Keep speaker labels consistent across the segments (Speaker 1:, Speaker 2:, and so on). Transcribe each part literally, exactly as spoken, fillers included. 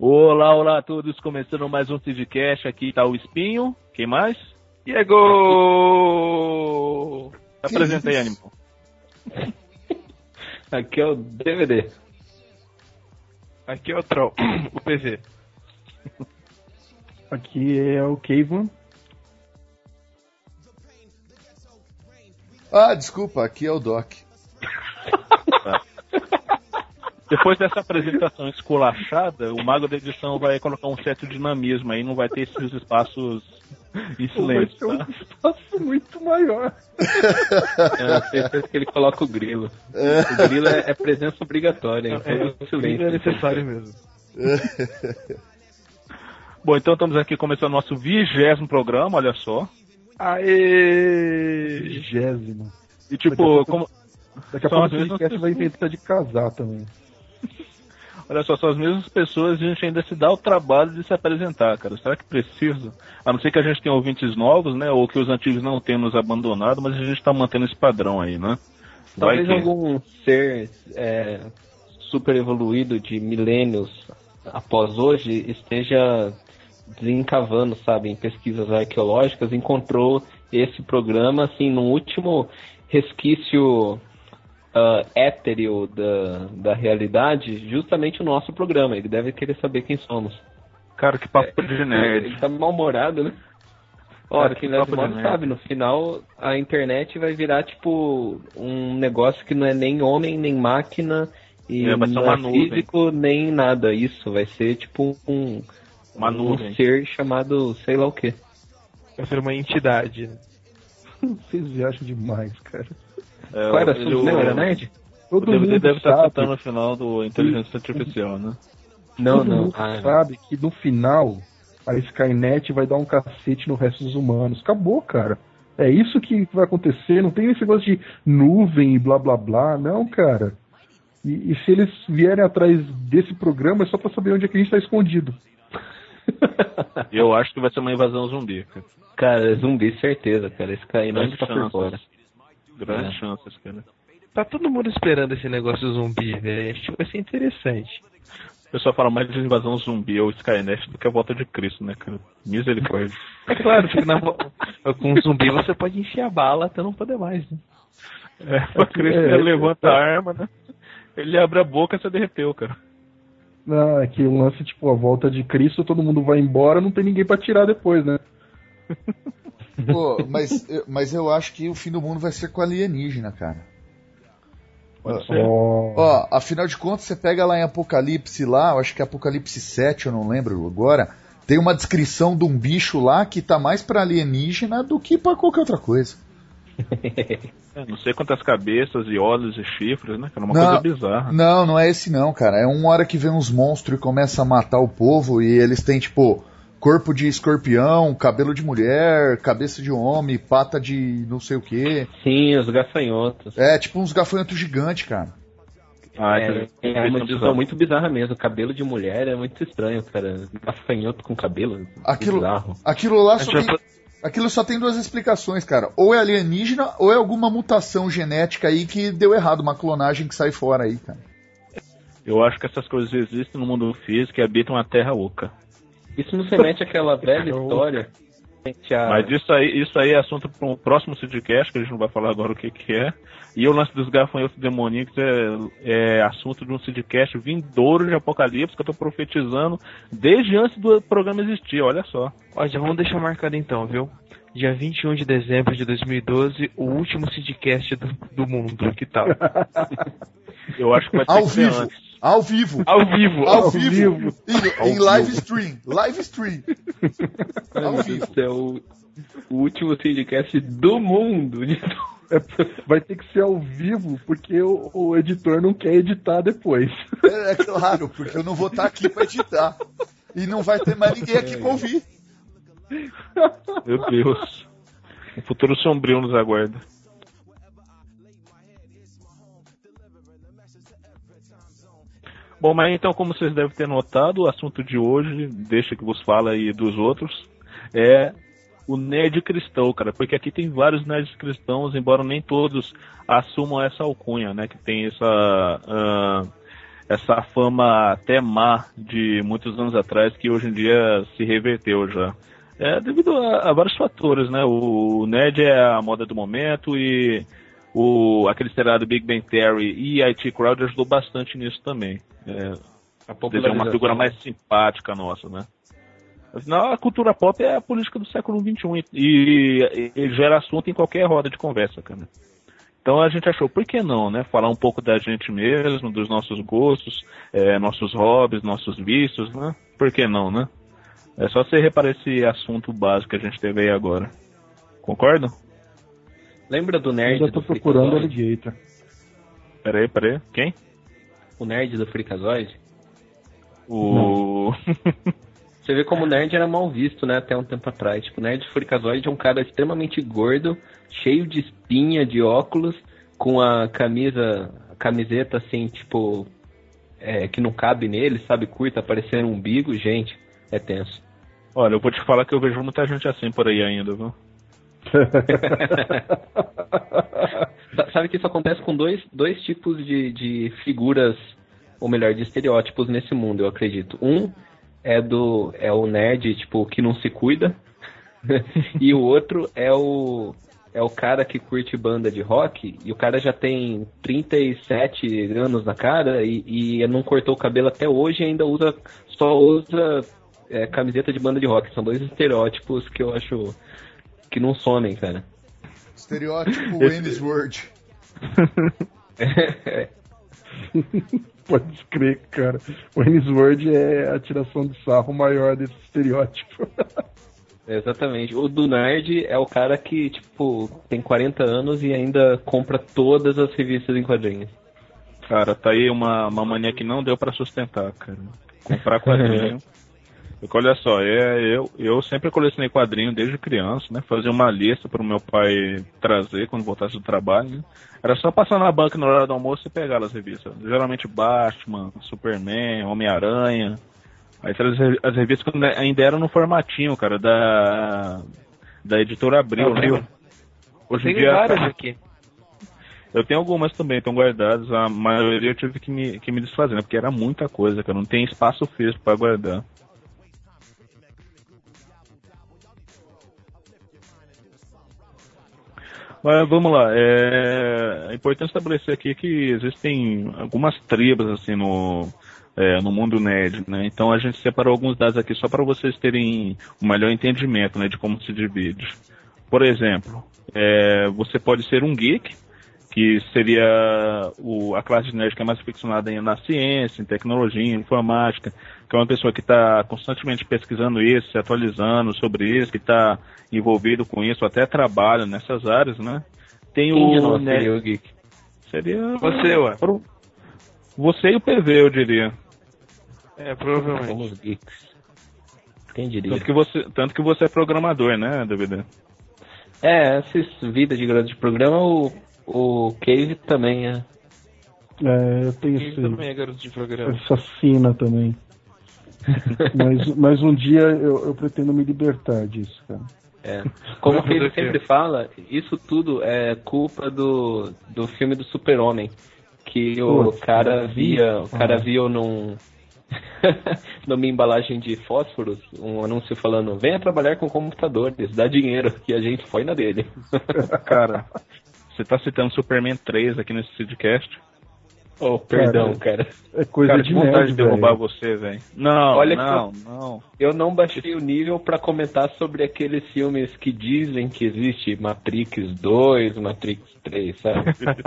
Speaker 1: Olá, olá a todos, começando mais um Sidcast, aqui tá o Espinho, quem mais?
Speaker 2: Diego!
Speaker 1: Apresenta aí, Animal.
Speaker 3: Aqui é o D V D.
Speaker 2: Aqui é o Troll, o P V.
Speaker 4: Aqui é o Caveman.
Speaker 5: Ah, desculpa, aqui é o Doc.
Speaker 1: Depois dessa apresentação esculachada, o mago da edição vai colocar um certo dinamismo aí, não vai ter esses espaços em silêncio,
Speaker 4: Vai
Speaker 1: tá?
Speaker 4: ter um espaço muito maior.
Speaker 3: É, certeza que ele coloca o grilo. O grilo é, é presença obrigatória. Então
Speaker 2: É, o grilo é necessário mesmo.
Speaker 1: Bom, então estamos aqui começando o nosso vigésimo programa, olha só.
Speaker 2: Aê!
Speaker 4: Vigésimo.
Speaker 1: E tipo, como...
Speaker 4: Daqui a
Speaker 1: São
Speaker 4: pouco
Speaker 1: as
Speaker 4: o
Speaker 1: mesmas
Speaker 4: podcast vai
Speaker 1: pessoas.
Speaker 4: inventar de casar também.
Speaker 1: Olha só, são as mesmas pessoas e a gente ainda se dá o trabalho de se apresentar, cara. Será que precisa? A não ser que a gente tenha ouvintes novos, né? Ou que os antigos não tenham nos abandonado, mas a gente tá mantendo esse padrão aí, né? Vai
Speaker 3: Talvez
Speaker 1: que-
Speaker 3: algum ser é, super evoluído de milênios após hoje esteja desencavando, sabe, em pesquisas arqueológicas, encontrou esse programa, assim, no último resquício uh, étereo da, da realidade, justamente o nosso programa. Ele deve querer saber quem somos.
Speaker 1: Cara, que papo de nerd.
Speaker 3: Ele tá mal-humorado, né? Ó,
Speaker 1: Cara,
Speaker 3: quem
Speaker 1: que
Speaker 3: leva
Speaker 1: papo
Speaker 3: mal
Speaker 1: de nerd.
Speaker 3: sabe, no final a internet vai virar tipo um negócio que não é nem homem, nem máquina, e
Speaker 1: É, vai ser
Speaker 3: não
Speaker 1: uma
Speaker 3: é
Speaker 1: nuvem.
Speaker 3: físico, nem nada. Isso vai ser tipo um,
Speaker 1: Uma
Speaker 3: um
Speaker 1: nuvem.
Speaker 3: ser chamado sei lá o quê.
Speaker 2: Vai ser uma entidade. né?
Speaker 4: Vocês viajam demais, cara.
Speaker 1: É,
Speaker 3: Qual era
Speaker 1: ele-
Speaker 3: assunto mesmo? Era nerd?
Speaker 1: O
Speaker 4: Todo
Speaker 1: D V D
Speaker 4: mundo
Speaker 1: deve estar
Speaker 4: sabe,
Speaker 1: citando no final do Inteligência Artificial, né?
Speaker 3: Não,
Speaker 4: todo
Speaker 3: não.
Speaker 4: mundo
Speaker 3: Ah,
Speaker 4: sabe que no final a Skynet vai dar um cacete no resto dos humanos. Acabou, cara. É isso que vai acontecer. Não tem esse negócio de nuvem e blá blá blá. Não, cara. E, e se eles vierem atrás desse programa é só pra saber onde é que a gente tá escondido.
Speaker 1: Eu acho que vai ser uma invasão zumbi, cara.
Speaker 3: cara, zumbi, certeza, cara. Esse cara aí não
Speaker 1: Grandes
Speaker 3: tá por
Speaker 1: chances.
Speaker 3: fora.
Speaker 1: Grandes
Speaker 3: É.
Speaker 1: chances, cara.
Speaker 2: Tá todo mundo esperando esse negócio zumbi, velho. Acho que vai ser interessante.
Speaker 1: O pessoal fala mais de invasão zumbi ou Skynet do que a volta de Cristo, né, cara? Misericórdia.
Speaker 2: É claro, porque na vo- com zumbi você pode enfiar bala até não poder mais, né?
Speaker 1: É, pra Cristo
Speaker 4: É,
Speaker 1: ele levanta a arma, né? Ele abre a boca e você derreteu, cara.
Speaker 4: Não, é que o lance, tipo, a volta de Cristo, todo mundo vai embora, não tem ninguém pra tirar depois, né?
Speaker 5: Pô, mas, eu- mas eu acho que o fim do mundo vai ser com alienígena, cara.
Speaker 1: Pode ser.
Speaker 4: Ó,
Speaker 5: Ó, afinal de contas, você pega lá em Apocalipse lá, eu acho que é Apocalipse sete, eu não lembro agora, tem uma descrição de um bicho lá que tá mais pra alienígena do que pra qualquer outra coisa.
Speaker 1: É, não sei quantas cabeças e olhos e chifres, né? Cara, uma
Speaker 5: Não.
Speaker 1: coisa bizarra.
Speaker 5: Não, não é esse não, cara. É uma hora que vem uns monstros e começa a matar o povo e eles têm, tipo, corpo de escorpião, cabelo de mulher, cabeça de homem, pata de não sei o quê.
Speaker 3: Sim, os gafanhotos.
Speaker 5: É, tipo uns gafanhotos gigantes, cara.
Speaker 1: Ah,
Speaker 3: É,
Speaker 1: que-
Speaker 3: é uma
Speaker 1: que
Speaker 3: descrição muito bizarra mesmo. Cabelo de mulher é muito estranho, cara. Gafanhoto com cabelo.
Speaker 5: Aquilo,
Speaker 3: Bizarro.
Speaker 5: aquilo lá
Speaker 2: A
Speaker 5: só
Speaker 2: gente
Speaker 5: tem,
Speaker 2: vai
Speaker 5: aquilo só tem duas explicações, cara. Ou é alienígena, ou é alguma mutação genética aí que deu errado, uma clonagem que sai fora aí, cara.
Speaker 1: Eu acho que essas coisas existem no mundo físico e habitam a Terra Oca.
Speaker 3: Isso nos remete àquela velha história. Gente, a-
Speaker 1: Mas isso aí, isso aí é assunto para um próximo Sidcast, que a gente não vai falar agora o que, que é. E o lance dos gafanhotos demoníacos é, é assunto de um Sidcast vindouro de Apocalipse, que eu tô profetizando desde antes do programa existir, olha só.
Speaker 2: Ó, já vamos deixar marcado então, viu? Dia vinte e um de dezembro de dois mil e doze, o último Sidcast do, do mundo, que tal?
Speaker 1: Eu acho que vai ter
Speaker 5: Ao
Speaker 1: que ser
Speaker 5: vivo,
Speaker 1: antes.
Speaker 5: ao vivo,
Speaker 2: Ao vivo!
Speaker 5: ao
Speaker 4: ao
Speaker 5: vivo,
Speaker 4: vivo.
Speaker 5: em, em live stream, live stream,
Speaker 3: Ai,
Speaker 5: ao
Speaker 3: meu
Speaker 5: vivo.
Speaker 3: Deus do céu, o último Sidcast do mundo.
Speaker 4: É, vai ter que ser ao vivo, porque o, o editor não quer editar depois.
Speaker 5: É, é claro, porque eu não vou estar aqui pra editar. E não vai ter mais ninguém aqui pra ouvir.
Speaker 1: Meu Deus. Um futuro sombrio nos aguarda. Bom, mas então, como vocês devem ter notado, o assunto de hoje, deixa que vos fala aí dos outros, é o nerd cristão, cara, porque aqui tem vários nerds cristãos, embora nem todos assumam essa alcunha, né, que tem essa, uh, essa fama até má de muitos anos atrás, que hoje em dia se reverteu já. É devido a, a vários fatores, né? O nerd é a moda do momento e o, aquele seriado Big Bang Theory e I T Crowd ajudou bastante nisso também. É,
Speaker 3: A
Speaker 1: desenhar uma figura mais simpática nossa, né? Afinal, a cultura pop é a política do século vinte e um e, e, e gera assunto em qualquer roda de conversa, cara. Então a gente achou, por que não, né? Falar um pouco da gente mesmo, dos nossos gostos, é, nossos hobbies, nossos vícios, né? Por que não, né? É só você reparar esse assunto básico que a gente teve aí agora. Concorda?
Speaker 3: Lembra do nerd
Speaker 4: Ainda tô
Speaker 3: do
Speaker 4: procurando
Speaker 3: Freakazoid?
Speaker 4: Alligator.
Speaker 1: Peraí, peraí. Quem?
Speaker 3: O nerd do Freakazoid?
Speaker 1: O...
Speaker 3: Você vê como o nerd era mal visto, né, até um tempo atrás. Tipo, o nerd do Freakazoid é um cara extremamente gordo, cheio de espinha, de óculos, com a camisa, a camiseta assim, tipo, é, que não cabe nele, sabe, curta, parecendo um umbigo. Gente, é tenso.
Speaker 1: Olha, eu vou te falar que eu vejo muita gente assim por aí ainda, viu?
Speaker 3: Sabe que isso acontece com dois, dois tipos de, de figuras, ou melhor, de estereótipos nesse mundo, eu acredito. Um é do é o nerd, tipo, que não se cuida. E o outro é o é o cara que curte banda de rock, e o cara já tem trinta e sete anos na cara e, e não cortou o cabelo até hoje e ainda usa só usa é, camiseta de banda de rock. São dois estereótipos que eu acho que não somem, cara.
Speaker 5: Estereótipo Wayne's World.
Speaker 4: Pode crer, cara. O Wayne's World é a tiração de sarro maior desse estereótipo.
Speaker 3: Exatamente. O do nerd é o cara que, tipo, tem quarenta anos e ainda compra todas as revistas em quadrinhos.
Speaker 1: Cara, tá aí uma, uma mania que não deu pra sustentar, cara. Comprar quadrinho. Porque olha só, é, eu, eu sempre colecionei quadrinho desde criança, né? Fazia uma lista pro meu pai trazer quando voltasse do trabalho, né? Era só passar na banca na hora do almoço e pegar as revistas. Geralmente Batman, Superman, Homem-Aranha. Aí trazia as revistas quando ainda eram no formatinho, cara, da, da editora Abril,
Speaker 2: Abril.
Speaker 1: né? Hoje em
Speaker 2: Tem
Speaker 1: dia...
Speaker 2: várias aqui.
Speaker 1: Eu tenho algumas também, estão guardadas. A maioria eu tive que me, que me desfazer, né? Porque era muita coisa, cara. Não tem espaço físico pra guardar. Mas vamos lá, é, é importante estabelecer aqui que existem algumas tribos assim no, é, no mundo nerd, né? Então a gente separou alguns dados aqui só para vocês terem um melhor entendimento, né, de como se divide. Por exemplo, é, você pode ser um geek, que seria o, a classe de nerd que é mais ficcionada na ciência, em tecnologia, em informática, que é uma pessoa que está constantemente pesquisando isso, se atualizando sobre isso, que está envolvido com isso, até trabalha nessas áreas, né? Tem
Speaker 3: Quem
Speaker 1: o
Speaker 3: não
Speaker 1: nerd...
Speaker 3: seria o geek?
Speaker 1: Seria
Speaker 2: Você, ué.
Speaker 1: pro- Você e o P V, eu diria.
Speaker 2: É, provavelmente.
Speaker 3: Somos geeks. Quem diria?
Speaker 1: Tanto que você, tanto que você é programador, né, D V D?
Speaker 3: É, essas vidas de grande programa, o, o Cave também é.
Speaker 4: É, eu tenho
Speaker 2: Quem
Speaker 4: esse,
Speaker 2: também é garoto de programa.
Speaker 4: essa sina também. mas, mas um dia eu, eu pretendo me libertar disso, cara.
Speaker 3: É. Como o
Speaker 2: Vamos
Speaker 3: Cave
Speaker 2: ver
Speaker 3: sempre
Speaker 2: aqui.
Speaker 3: fala, isso tudo é culpa do, do filme do Super-Homem. Que o
Speaker 4: Putz,
Speaker 3: cara
Speaker 4: cara.
Speaker 3: via. O cara
Speaker 4: Ah.
Speaker 3: viu num. numa embalagem de fósforos, um anúncio falando: venha trabalhar com computadores, dá dinheiro, que a gente foi na dele.
Speaker 1: Cara, você tá citando Superman três aqui nesse Sidcast?
Speaker 3: Oh, perdão, cara.
Speaker 4: É coisa
Speaker 1: Cara,
Speaker 4: de
Speaker 1: que vontade
Speaker 4: nerd,
Speaker 1: de derrubar
Speaker 4: velho.
Speaker 1: você, velho. Não,
Speaker 3: Olha que
Speaker 1: não, não.
Speaker 3: Eu não baixei o nível pra comentar sobre aqueles filmes que dizem que existe Matrix dois, Matrix três, sabe?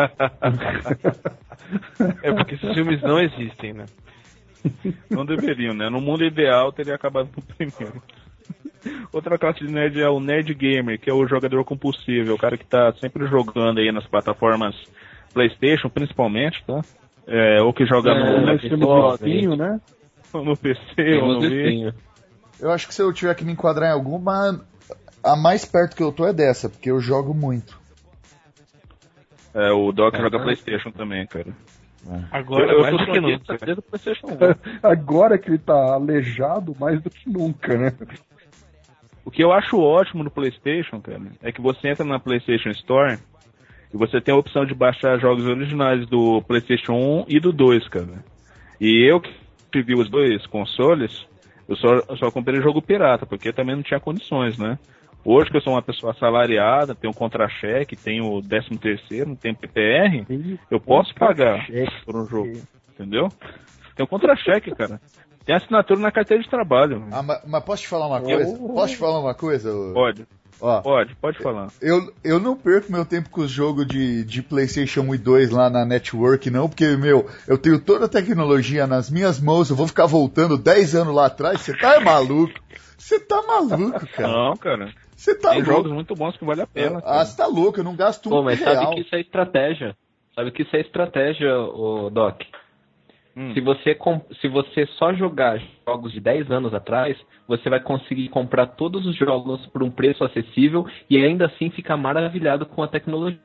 Speaker 2: É porque esses filmes não existem, né?
Speaker 1: Não deveriam, né? No mundo ideal teria acabado no primeiro. Outra classe de nerd é o nerd gamer, que é o jogador compulsivo, o cara que tá sempre jogando aí nas plataformas PlayStation, principalmente, tá? É, ou que joga
Speaker 3: É,
Speaker 1: no,
Speaker 4: Nós
Speaker 3: Xbox,
Speaker 4: temos vizinho, né?
Speaker 1: no P C ou no
Speaker 3: Temos
Speaker 1: Wii.
Speaker 3: vizinho.
Speaker 5: Eu acho que se eu tiver que me enquadrar em alguma, a mais perto que eu tô é dessa, porque eu jogo muito.
Speaker 1: É, o Doc
Speaker 3: Ah,
Speaker 1: joga
Speaker 3: ah.
Speaker 1: PlayStation também, cara.
Speaker 2: Agora,
Speaker 1: eu, eu
Speaker 2: mais
Speaker 1: sou
Speaker 2: do que
Speaker 1: sonista
Speaker 2: nunca.
Speaker 1: desde o PlayStation um.
Speaker 4: Agora que ele tá aleijado mais do que nunca, né?
Speaker 1: O que eu acho ótimo no PlayStation, cara, é que você entra na PlayStation Store e você tem a opção de baixar jogos originais do PlayStation um e do dois, cara. E eu que tive os dois consoles, eu só, eu só comprei jogo pirata, porque também não tinha condições, né? Hoje que eu sou uma pessoa assalariada, tenho contra-cheque, tenho décimo terceiro, não tenho P P R, eu posso pagar por um jogo, entendeu? Tem um contra-cheque, cara. Tem assinatura na carteira de trabalho.
Speaker 5: Ah, mas, mas posso te falar uma coisa?
Speaker 1: Oh.
Speaker 5: Posso te falar uma coisa?
Speaker 1: Pode.
Speaker 5: Ó,
Speaker 1: pode, pode falar.
Speaker 5: Eu, eu não perco meu tempo com os jogos de, de PlayStation um e dois lá na Network, não, porque, meu, eu tenho toda a tecnologia nas minhas mãos, eu vou ficar voltando dez anos lá atrás, você tá maluco? Você tá maluco, cara.
Speaker 1: Não, cara.
Speaker 5: Você tá
Speaker 1: Tem
Speaker 5: louco.
Speaker 1: jogos muito bons que vale a pena.
Speaker 5: Ah, você tá louco, eu não gasto um
Speaker 3: Pô, mas
Speaker 5: real.
Speaker 3: sabe que isso é estratégia. Sabe que isso é estratégia, ô, Doc.
Speaker 1: Hum.
Speaker 3: Se você, se você só jogar jogos de dez anos atrás, você vai conseguir comprar todos os jogos por um preço acessível e ainda assim ficar maravilhado com a tecnologia.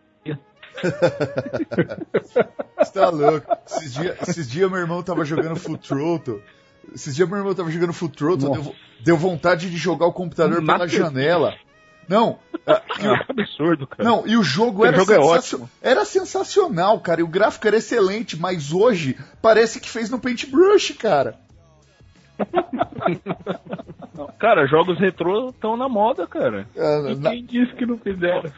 Speaker 5: Você tá louco. Esses dias esses dia meu irmão tava jogando Full Throttle. Esses dias meu irmão tava jogando Full Throttle, deu, deu vontade de jogar o computador pela janela. Não, uh, e o,
Speaker 1: é absurdo, cara.
Speaker 5: Não, e o jogo, era,
Speaker 1: jogo
Speaker 5: sensacion...
Speaker 1: é ótimo.
Speaker 5: era sensacional, cara. E o gráfico era excelente, mas hoje parece que fez no Paintbrush, cara.
Speaker 1: Cara, jogos retrô estão na moda, cara.
Speaker 5: Uh,
Speaker 1: e
Speaker 5: na...
Speaker 1: quem disse que não fizeram?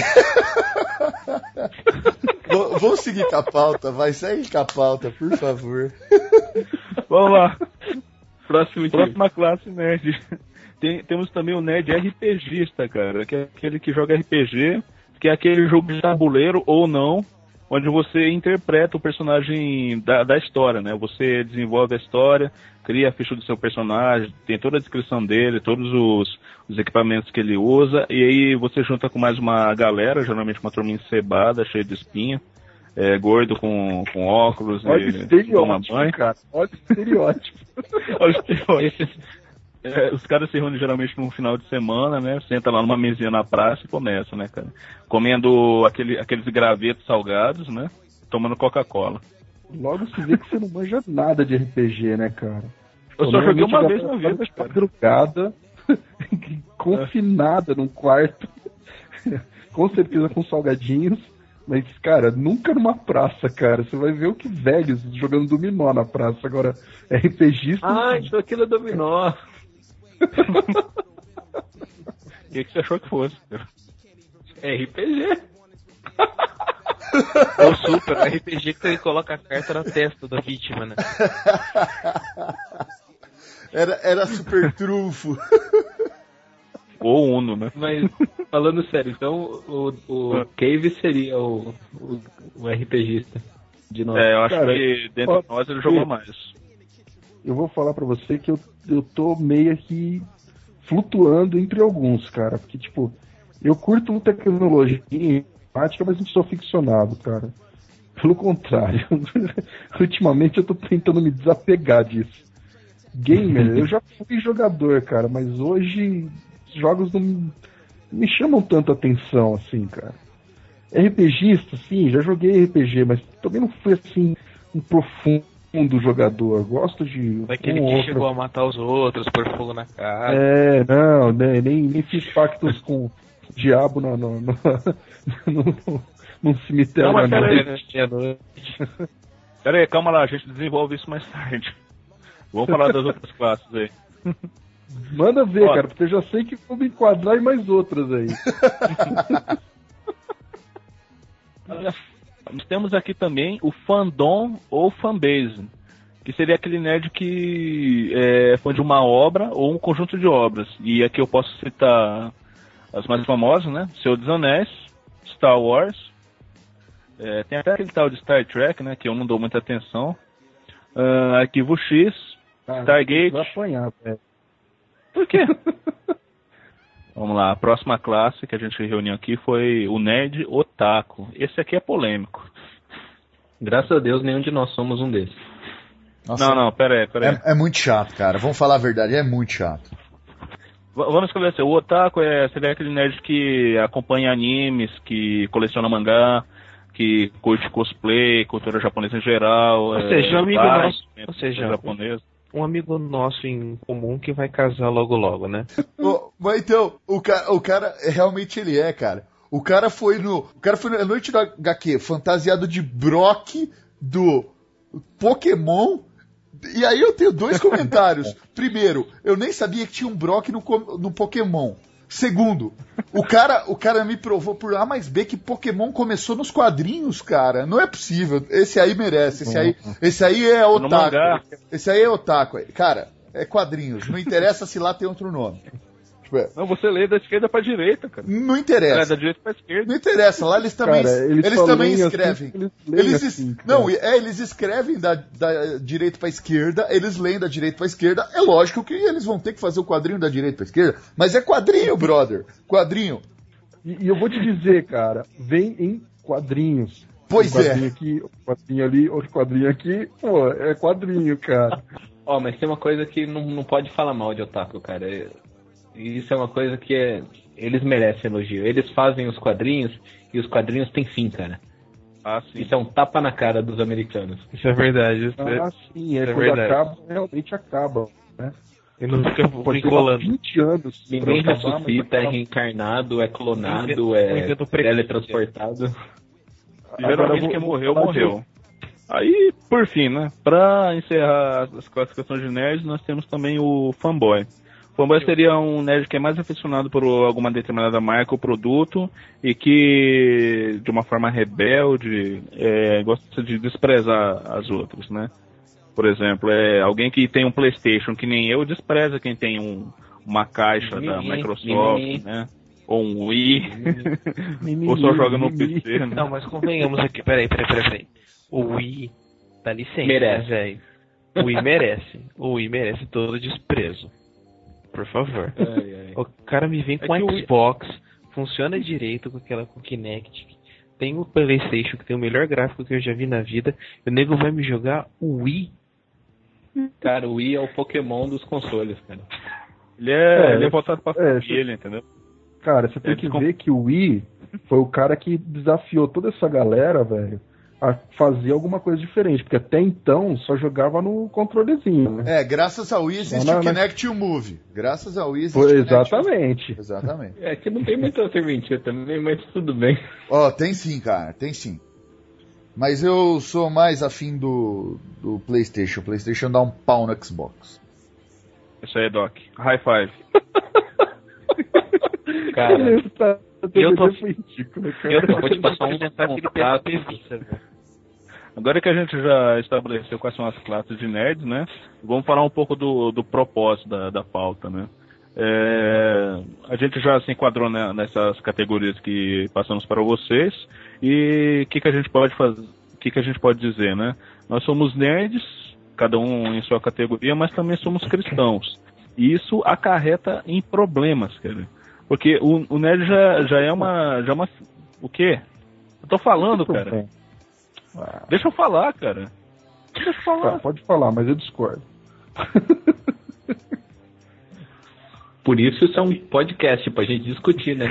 Speaker 5: Vamos seguir com a pauta, vai, segue com a pauta, por favor.
Speaker 1: Vamos lá. Próximo Próxima classe nerd. Tem, temos também o nerd RPGista, cara, que é aquele que joga R P G, que é aquele jogo de tabuleiro ou não, onde você interpreta o personagem da, da história, né? Você desenvolve a história, cria a ficha do seu personagem, tem toda a descrição dele, todos os, os equipamentos que ele usa, e aí você junta com mais uma galera, geralmente uma turma encebada, cheia de espinha, é, gordo com, com óculos
Speaker 4: Olha
Speaker 1: e
Speaker 4: o estereótipo,
Speaker 1: banho.
Speaker 4: cara. Olha o estereótipo.
Speaker 1: Olha o estereótipo. É, os caras se reúnem geralmente num final de semana, né? Senta lá numa mesinha na praça e começa, né, cara? Comendo aquele, aqueles gravetos salgados, né? Tomando Coca-Cola.
Speaker 4: Logo se vê que você não manja nada de R P G, né, cara?
Speaker 1: Eu só joguei uma vez na vida, cara.
Speaker 4: Madrugada, confinada num quarto, com certeza com salgadinhos, mas, cara, nunca numa praça, cara. Você vai ver o que velhos jogando dominó na praça. Agora, RPGista...
Speaker 3: Ah, isso aquilo é dominó.
Speaker 1: O que, que você achou que fosse?
Speaker 3: R P G.
Speaker 2: É o super, o R P G que você coloca a carta na testa da vítima, né?
Speaker 5: Era, era super trunfo.
Speaker 1: Ou Uno, né?
Speaker 3: Mas, falando sério, então o, o Cave seria o, o, o RPGista de nós.
Speaker 1: É, eu acho
Speaker 4: Cara,
Speaker 1: que dentro
Speaker 4: ó,
Speaker 1: de nós ele jogou mais.
Speaker 4: Eu vou falar pra você que eu, eu tô meio que flutuando entre alguns, cara. Porque, tipo, eu curto tecnologia e prática, mas não sou ficcionado, cara. Pelo contrário. Ultimamente eu tô tentando me desapegar disso. Gamer, eu já fui jogador, cara, mas hoje os jogos não me chamam tanto atenção, assim, cara. RPGista, sim, já joguei R P G, mas também não fui, assim, um profundo jogador. Gosto de...
Speaker 2: Daquele
Speaker 4: um
Speaker 2: que
Speaker 4: outro...
Speaker 2: chegou a matar os outros, pôr fogo na cara.
Speaker 4: É, não, né, nem, nem fiz pactos com o diabo no, no, no, no, no cemitério.
Speaker 1: Não, mas
Speaker 4: na
Speaker 1: pera
Speaker 4: noite.
Speaker 1: aí. Pera aí, calma lá, a gente desenvolve isso mais tarde. Vamos falar das outras classes aí.
Speaker 4: Manda ver,
Speaker 1: Ó,
Speaker 4: cara, porque eu já sei que vou me enquadrar em mais outras aí.
Speaker 1: Nós temos aqui também o fandom ou fanbase, que seria aquele nerd que é fã de uma obra ou um conjunto de obras. E aqui eu posso citar as mais famosas, né? Senhor dos Anéis, Star Wars, é, tem até aquele tal de Star Trek, né? Que eu não dou muita atenção. Uh, Arquivo X,
Speaker 4: Ah,
Speaker 1: Stargate.
Speaker 4: vai apanhar, velho.
Speaker 1: Por quê? Vamos lá, a próxima classe que a gente reuniu aqui foi o Nerd Otaku. Esse aqui é polêmico.
Speaker 3: Graças a Deus, nenhum de nós somos um desses.
Speaker 5: Nossa,
Speaker 1: não, não, pera aí, pera aí.
Speaker 5: É, é muito chato, cara. Vamos falar a verdade, é muito chato.
Speaker 1: V- vamos esclarecer. O Otaku é, seria aquele nerd que acompanha animes, que coleciona mangá, que curte cosplay, cultura japonesa em geral.
Speaker 2: Ou
Speaker 1: é,
Speaker 2: seja, um amigo
Speaker 1: vários
Speaker 2: nosso,
Speaker 1: eventos
Speaker 2: ou seja,
Speaker 1: japoneses.
Speaker 2: um amigo nosso em comum que vai casar logo logo, né?
Speaker 5: Ô, mas então, o cara, o cara, realmente ele é, cara. O cara foi no. O cara foi na noite do H Q, fantasiado de Brock do Pokémon E aí eu tenho dois comentários. Primeiro, eu nem sabia que tinha um Brock no, no Pokémon. Segundo, o cara, o cara me provou por A mais B que Pokémon começou nos quadrinhos, cara. Não é possível. Esse aí merece. Esse aí, esse aí é otaku. Esse aí é otaku. Cara, é quadrinhos. Não interessa se lá tem outro nome. Tipo, é.
Speaker 1: Não, você lê da esquerda pra direita, cara.
Speaker 5: Não interessa.
Speaker 1: É da direita pra esquerda.
Speaker 5: Não interessa. Lá eles também,
Speaker 4: cara, eles
Speaker 5: eles também escrevem.
Speaker 4: Assim,
Speaker 5: eles, eles
Speaker 4: assim,
Speaker 5: não, é, eles escrevem da, da direita pra esquerda, eles leem da direita pra esquerda. É lógico que eles vão ter que fazer o quadrinho da direita pra esquerda, mas é quadrinho, brother. Quadrinho.
Speaker 4: E, e eu vou te dizer, cara, vem em quadrinhos.
Speaker 5: Pois
Speaker 4: um quadrinho
Speaker 5: é.
Speaker 4: Aqui, um quadrinho ali, outro quadrinho aqui. Pô, é quadrinho, cara.
Speaker 3: Ó, oh, mas tem uma coisa que não, não pode falar mal de otaku, cara. É... Isso é uma coisa que é... eles merecem elogio. Eles fazem os quadrinhos e os quadrinhos têm fim, cara.
Speaker 1: Ah, sim.
Speaker 3: Isso é um tapa na cara dos americanos.
Speaker 2: Isso é verdade. Isso
Speaker 4: ah, sim, é,
Speaker 2: é
Speaker 4: quando
Speaker 2: verdade.
Speaker 4: acaba, realmente acaba, né?
Speaker 2: E não fica
Speaker 4: Pode
Speaker 2: enrolando.
Speaker 4: vinte anos.
Speaker 3: Ninguém
Speaker 4: pra acabar,
Speaker 3: ressuscita,
Speaker 4: mas
Speaker 3: é reencarnado, é clonado,
Speaker 2: Invento-
Speaker 3: é
Speaker 2: invento preconceito.
Speaker 3: teletransportado.
Speaker 1: Geralmente quem morreu, morreu. Aí, por fim, né? Pra encerrar as classificações de nerds, nós temos também o fanboy. O fanboy seria um nerd que é mais aficionado por alguma determinada marca ou produto e que, de uma forma rebelde, é, gosta de desprezar as outras, né? Por exemplo, é alguém que tem um PlayStation que nem eu despreza quem tem um, uma caixa
Speaker 3: Mimimi,
Speaker 1: da Microsoft,
Speaker 3: mimimi.
Speaker 1: né? Ou um Wii,
Speaker 4: Mimimi,
Speaker 1: ou só joga no
Speaker 4: mimimi.
Speaker 1: P C, né?
Speaker 2: Não, mas convenhamos aqui. Peraí, peraí, peraí. peraí. O Wii, dá licença,
Speaker 3: Merece.
Speaker 2: velho. O Wii merece. O Wii merece todo desprezo. Por favor.
Speaker 3: Ai, ai.
Speaker 2: O cara me vem
Speaker 1: É
Speaker 2: com
Speaker 1: que
Speaker 2: o
Speaker 1: o Wii-
Speaker 2: Xbox, funciona direito com aquela com o Kinect. Tem o PlayStation, que tem o melhor gráfico que eu já vi na vida. E o nego vai me jogar o Wii.
Speaker 3: Cara, o Wii é o Pokémon dos consoles, cara.
Speaker 1: Ele é,
Speaker 4: É,
Speaker 1: ele é voltado pra
Speaker 4: é,
Speaker 1: família, entendeu?
Speaker 4: Cara, você tem
Speaker 1: É,
Speaker 4: que
Speaker 1: descom-
Speaker 4: ver que o Wii foi o cara que desafiou toda essa galera, velho, a fazer alguma coisa diferente, porque até então só jogava no controlezinho, né?
Speaker 5: É, graças ao Wii existe
Speaker 4: Não,
Speaker 5: o
Speaker 4: não,
Speaker 5: Kinect e o Move. Graças ao Wii existe
Speaker 4: Foi,
Speaker 5: o Kinect e o-
Speaker 4: exatamente.
Speaker 5: Exatamente.
Speaker 3: É que não tem muita serventia também, mas tudo bem.
Speaker 5: Ó, tem sim, cara, tem sim. Mas eu sou mais afim do, do PlayStation. O PlayStation dá um pau no Xbox.
Speaker 1: Isso aí, Doc. High five.
Speaker 3: Cara,
Speaker 4: Isso tá,
Speaker 2: eu tô-
Speaker 4: foi ridículo, cara.
Speaker 2: Eu tô
Speaker 3: vou te passar um
Speaker 2: apresentar aquele
Speaker 3: contato.
Speaker 2: P S P, velho.
Speaker 1: Agora que a gente já estabeleceu quais são as classes de nerds, né? Vamos falar um pouco do, do propósito da, da pauta, né? É, a gente já se enquadrou né, nessas categorias que passamos para vocês e o que, que a gente pode fazer, o que, que a gente pode dizer, né? Nós somos nerds, cada um em sua categoria, mas também somos cristãos. E isso acarreta em problemas, cara. Porque o, o nerd já, já é uma, já é uma, o quê? Eu tô falando, cara.
Speaker 4: Ah,
Speaker 1: Deixa eu falar, cara. Deixa eu falar.
Speaker 4: tá, pode falar, mas eu discordo.
Speaker 3: por isso isso é um podcast pra gente discutir, né?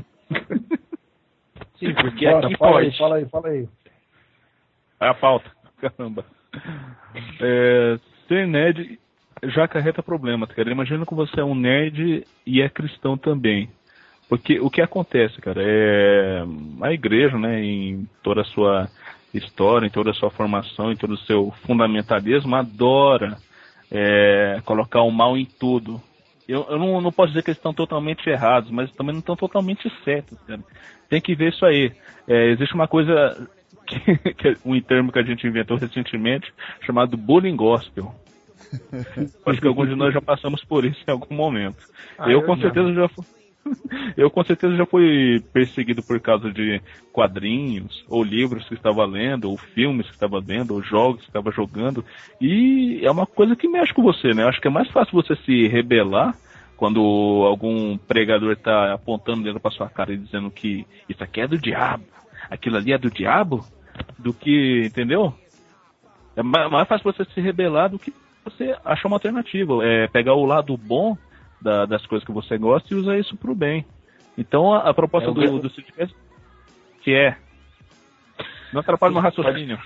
Speaker 2: Sim, porque
Speaker 4: Bora,
Speaker 2: aqui
Speaker 4: fala
Speaker 2: pode.
Speaker 4: aí, fala aí, fala aí.
Speaker 1: É a pauta. Caramba. É, ser nerd já acarreta problemas, cara. Imagina que você é um nerd e é cristão também. Porque o que acontece, cara, é a igreja, né, em toda a sua história, em toda a sua formação, em todo o seu fundamentalismo, adora é, colocar o mal em tudo. Eu, eu não, não posso dizer que eles estão totalmente errados, mas também não estão totalmente certos, cara. Tem que ver isso aí. É, existe uma coisa, que, que é um termo que a gente inventou recentemente, chamado bullying gospel. Acho que alguns de nós já passamos por isso em algum momento.
Speaker 2: Ah,
Speaker 1: eu
Speaker 2: eu
Speaker 1: com
Speaker 2: já.
Speaker 1: certeza já fui. Eu com certeza já fui perseguido por causa de quadrinhos, ou livros que estava lendo, ou filmes que estava vendo, ou jogos que estava jogando. E é uma coisa que mexe com você, né? Eu acho que é mais fácil você se rebelar quando algum pregador está apontando dedo para sua cara e dizendo que isso aqui é do diabo, aquilo ali é do diabo, do que, entendeu? É mais fácil você se rebelar do que você achar uma alternativa, é pegar o lado bom Da, das coisas que você gosta e usar isso pro bem. Então a, a proposta
Speaker 3: É o
Speaker 1: do,
Speaker 3: mesmo-
Speaker 1: do Sidcast que é não atrapalhe meu raciocínio.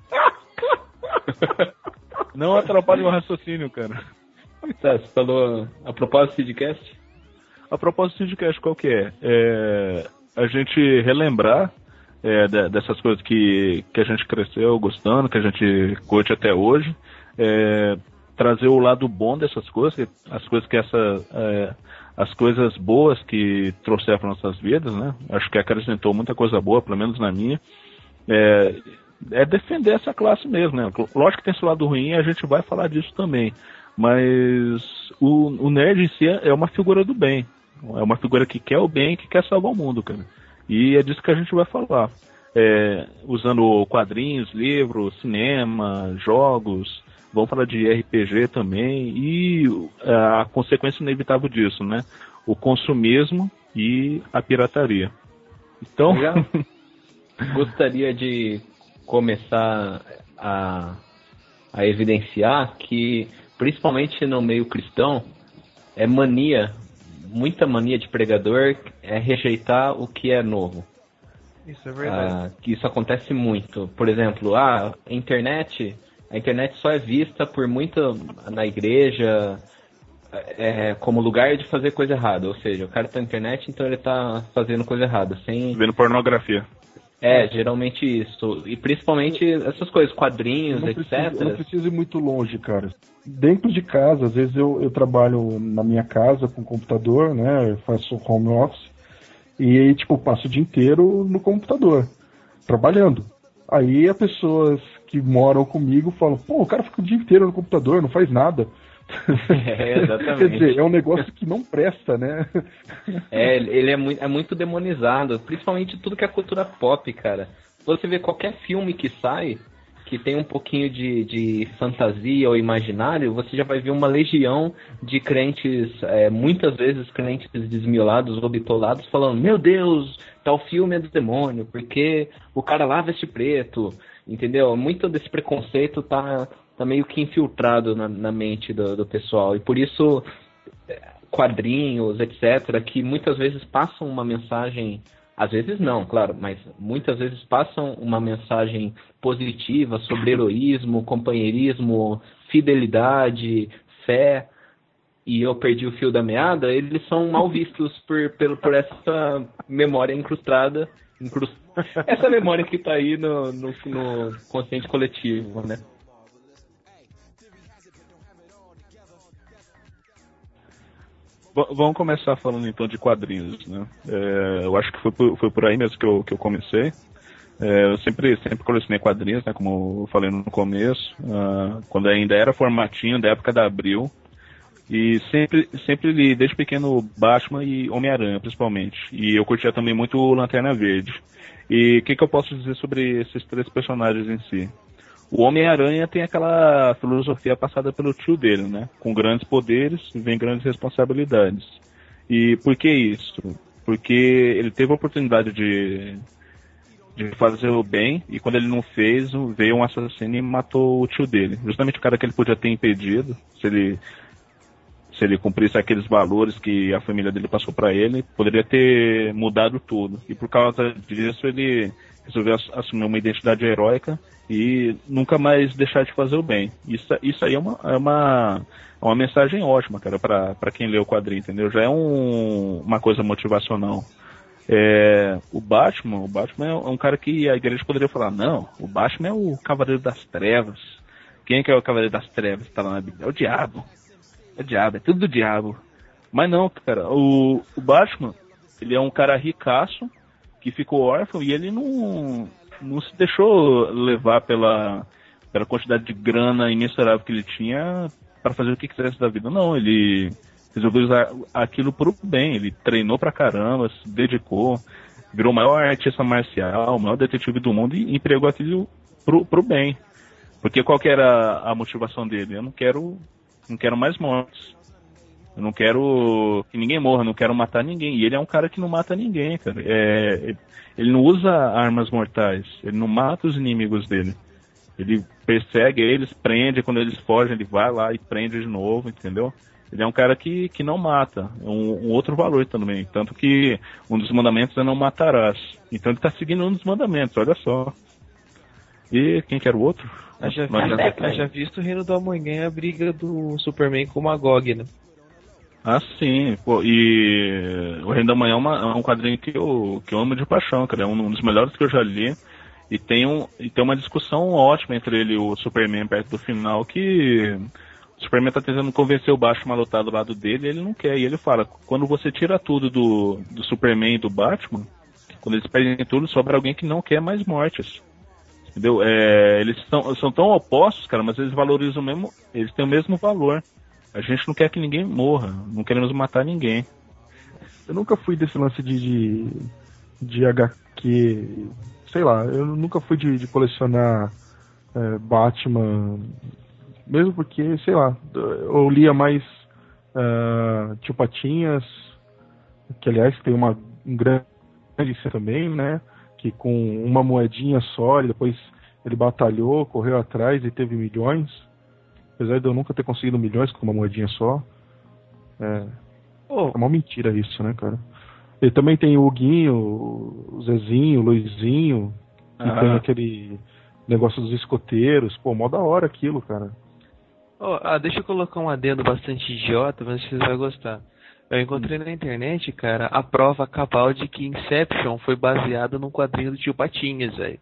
Speaker 1: Não atrapalhe meu raciocínio, cara.
Speaker 3: Tá, você falou a propósito do Sidcast?
Speaker 1: A proposta do Sidcast qual que é? É a gente relembrar é, de- dessas coisas que, que a gente cresceu gostando, que a gente curte até hoje. é, trazer o lado bom dessas coisas, as coisas que essa, é, as coisas boas que trouxeram para nossas vidas, né? Acho que acrescentou muita coisa boa, pelo menos na minha. É, é defender essa classe mesmo, né? Lógico que tem esse lado ruim e a gente vai falar disso também. Mas o, o nerd em si é uma figura do bem. É uma figura que quer o bem e que quer salvar o mundo, cara. E é disso que a gente vai falar. É, usando quadrinhos, livros, cinema, jogos. Vamos falar de R P G também. E a consequência inevitável disso, né? O consumismo e a pirataria. Então...
Speaker 3: Gostaria de começar a, a evidenciar que, principalmente no meio cristão, é mania, muita mania de pregador é rejeitar o que é novo.
Speaker 2: Isso é verdade.
Speaker 3: Ah, que isso acontece muito. Por exemplo, ah, a internet, a internet só é vista por muita na igreja é, como lugar de fazer coisa errada. Ou seja, o cara tá na internet, então ele tá fazendo coisa errada, sem
Speaker 1: vendo pornografia.
Speaker 3: É, geralmente isso. E principalmente essas coisas, quadrinhos,
Speaker 4: eu não
Speaker 3: etcétera.
Speaker 4: Preciso, eu não preciso ir muito longe, cara. Dentro de casa, às vezes eu, eu trabalho na minha casa com computador, né? Eu faço home office. E aí, tipo, eu passo o dia inteiro no computador, trabalhando. Aí as pessoas que moram comigo falam, pô, o cara fica o dia inteiro no computador, não faz nada.
Speaker 3: É, exatamente.
Speaker 4: Quer dizer, é um negócio que não presta, né?
Speaker 3: É, ele é muito, é muito demonizado, principalmente tudo que é cultura pop, cara. Você vê qualquer filme que sai, que tem um pouquinho de, de fantasia ou imaginário, você já vai ver uma legião de crentes, é, muitas vezes crentes desmiolados ou bitolados, falando, meu Deus, tal filme é do demônio, porque o cara lá veste preto, entendeu? Muito desse preconceito tá... tá meio que infiltrado na, na mente do, do pessoal. E por isso, quadrinhos, etcétera, que muitas vezes passam uma mensagem, às vezes não, claro, mas muitas vezes passam uma mensagem positiva sobre heroísmo, companheirismo, fidelidade, fé, e eu perdi o fio da meada, eles são mal vistos por, por, por essa memória incrustada, incrust... essa memória que está aí no, no, no consciente coletivo, né?
Speaker 1: Vamos começar falando então de quadrinhos, né? É, eu acho que foi por, foi por aí mesmo que eu, que eu comecei. É, eu sempre, sempre colecionei quadrinhos, né? Como eu falei no começo, uh, quando ainda era formatinho, da época da Abril. E sempre, sempre li, desde pequeno, Batman e Homem-Aranha, principalmente. E eu curtia também muito o Lanterna Verde. E o que, que eu posso dizer sobre esses três personagens em si? O Homem-Aranha tem aquela filosofia passada pelo tio dele, né? Com grandes poderes vem grandes responsabilidades. E por que isso? Porque ele teve a oportunidade de, de fazer o bem, e quando ele não fez, veio um assassino e matou o tio dele. Justamente o cara que ele podia ter impedido, se ele, se ele cumprisse aqueles valores que a família dele passou para ele, poderia ter mudado tudo. E por causa disso ele resolveu assumir uma identidade heróica e nunca mais deixar de fazer o bem. Isso, isso aí é uma, é uma, é uma mensagem ótima, cara, pra, pra quem lê o quadrinho, entendeu? Já é um, uma coisa motivacional. É, o Batman, o Batman é um cara que a igreja poderia falar, não, o Batman é o Cavaleiro das Trevas. Quem é que é o Cavaleiro das Trevas? Tá lá na Bíblia. É o diabo. É o diabo, é tudo do diabo. Mas não, cara, o, o Batman, ele é um cara ricaço que ficou órfão e ele não... não se deixou levar pela, pela quantidade de grana imensurável que ele tinha para fazer o que quisesse da vida. Não, ele resolveu usar aquilo pro bem. Ele treinou pra caramba, se dedicou, virou o maior artista marcial, o maior detetive do mundo e empregou aquilo pro, pro bem. Porque qual que era a motivação dele? Eu não quero, não quero mais mortes. Eu não quero que ninguém morra, não quero matar ninguém. E ele é um cara que não mata ninguém, cara. É, ele não usa armas mortais, ele não mata os inimigos dele. Ele persegue eles, prende, quando eles fogem ele vai lá e prende de novo, entendeu? Ele é um cara que, que não mata, um, um outro valor também. Tanto que um dos mandamentos é não matarás. Então ele está seguindo um dos mandamentos, olha só. E quem que era o outro?
Speaker 2: Haja visto, haja visto o Reino do Amanhã, a briga do Superman com o Magog, né?
Speaker 1: Ah, sim. Pô, e o Reino da Manhã é, uma, é um quadrinho que eu, que eu amo de paixão, cara. É um, um dos melhores que eu já li. E tem, um, e tem uma discussão ótima entre ele e o Superman perto do final, que o Superman tá tentando convencer o Batman a lutar do lado dele, e ele não quer. E ele fala, quando você tira tudo do, do Superman e do Batman, quando eles perdem tudo, sobra alguém que não quer mais mortes. Entendeu? É, eles são, são tão opostos, cara, mas eles valorizam o mesmo, eles têm o mesmo valor. A gente não quer que ninguém morra, não queremos matar ninguém.
Speaker 4: Eu nunca fui desse lance de, de, de H Q, sei lá, eu nunca fui de, de colecionar é, Batman, mesmo porque, sei lá, eu lia mais uh, Tio Patinhas, que aliás tem uma, um grande também, né, que com uma moedinha só, e depois ele batalhou, correu atrás e teve milhões, apesar de eu nunca ter conseguido milhões com uma moedinha só. É, oh. é uma mentira isso, né, cara? E também tem o Huguinho, o Zezinho, o Luizinho, que ah. tem aquele negócio dos escoteiros. Pô, mó da hora aquilo, cara.
Speaker 2: Oh, ah, deixa eu colocar um adendo bastante idiota, mas vocês vão gostar. Eu encontrei na internet, cara, a prova cabal de que Inception foi baseado num quadrinho do Tio Patinhas, velho.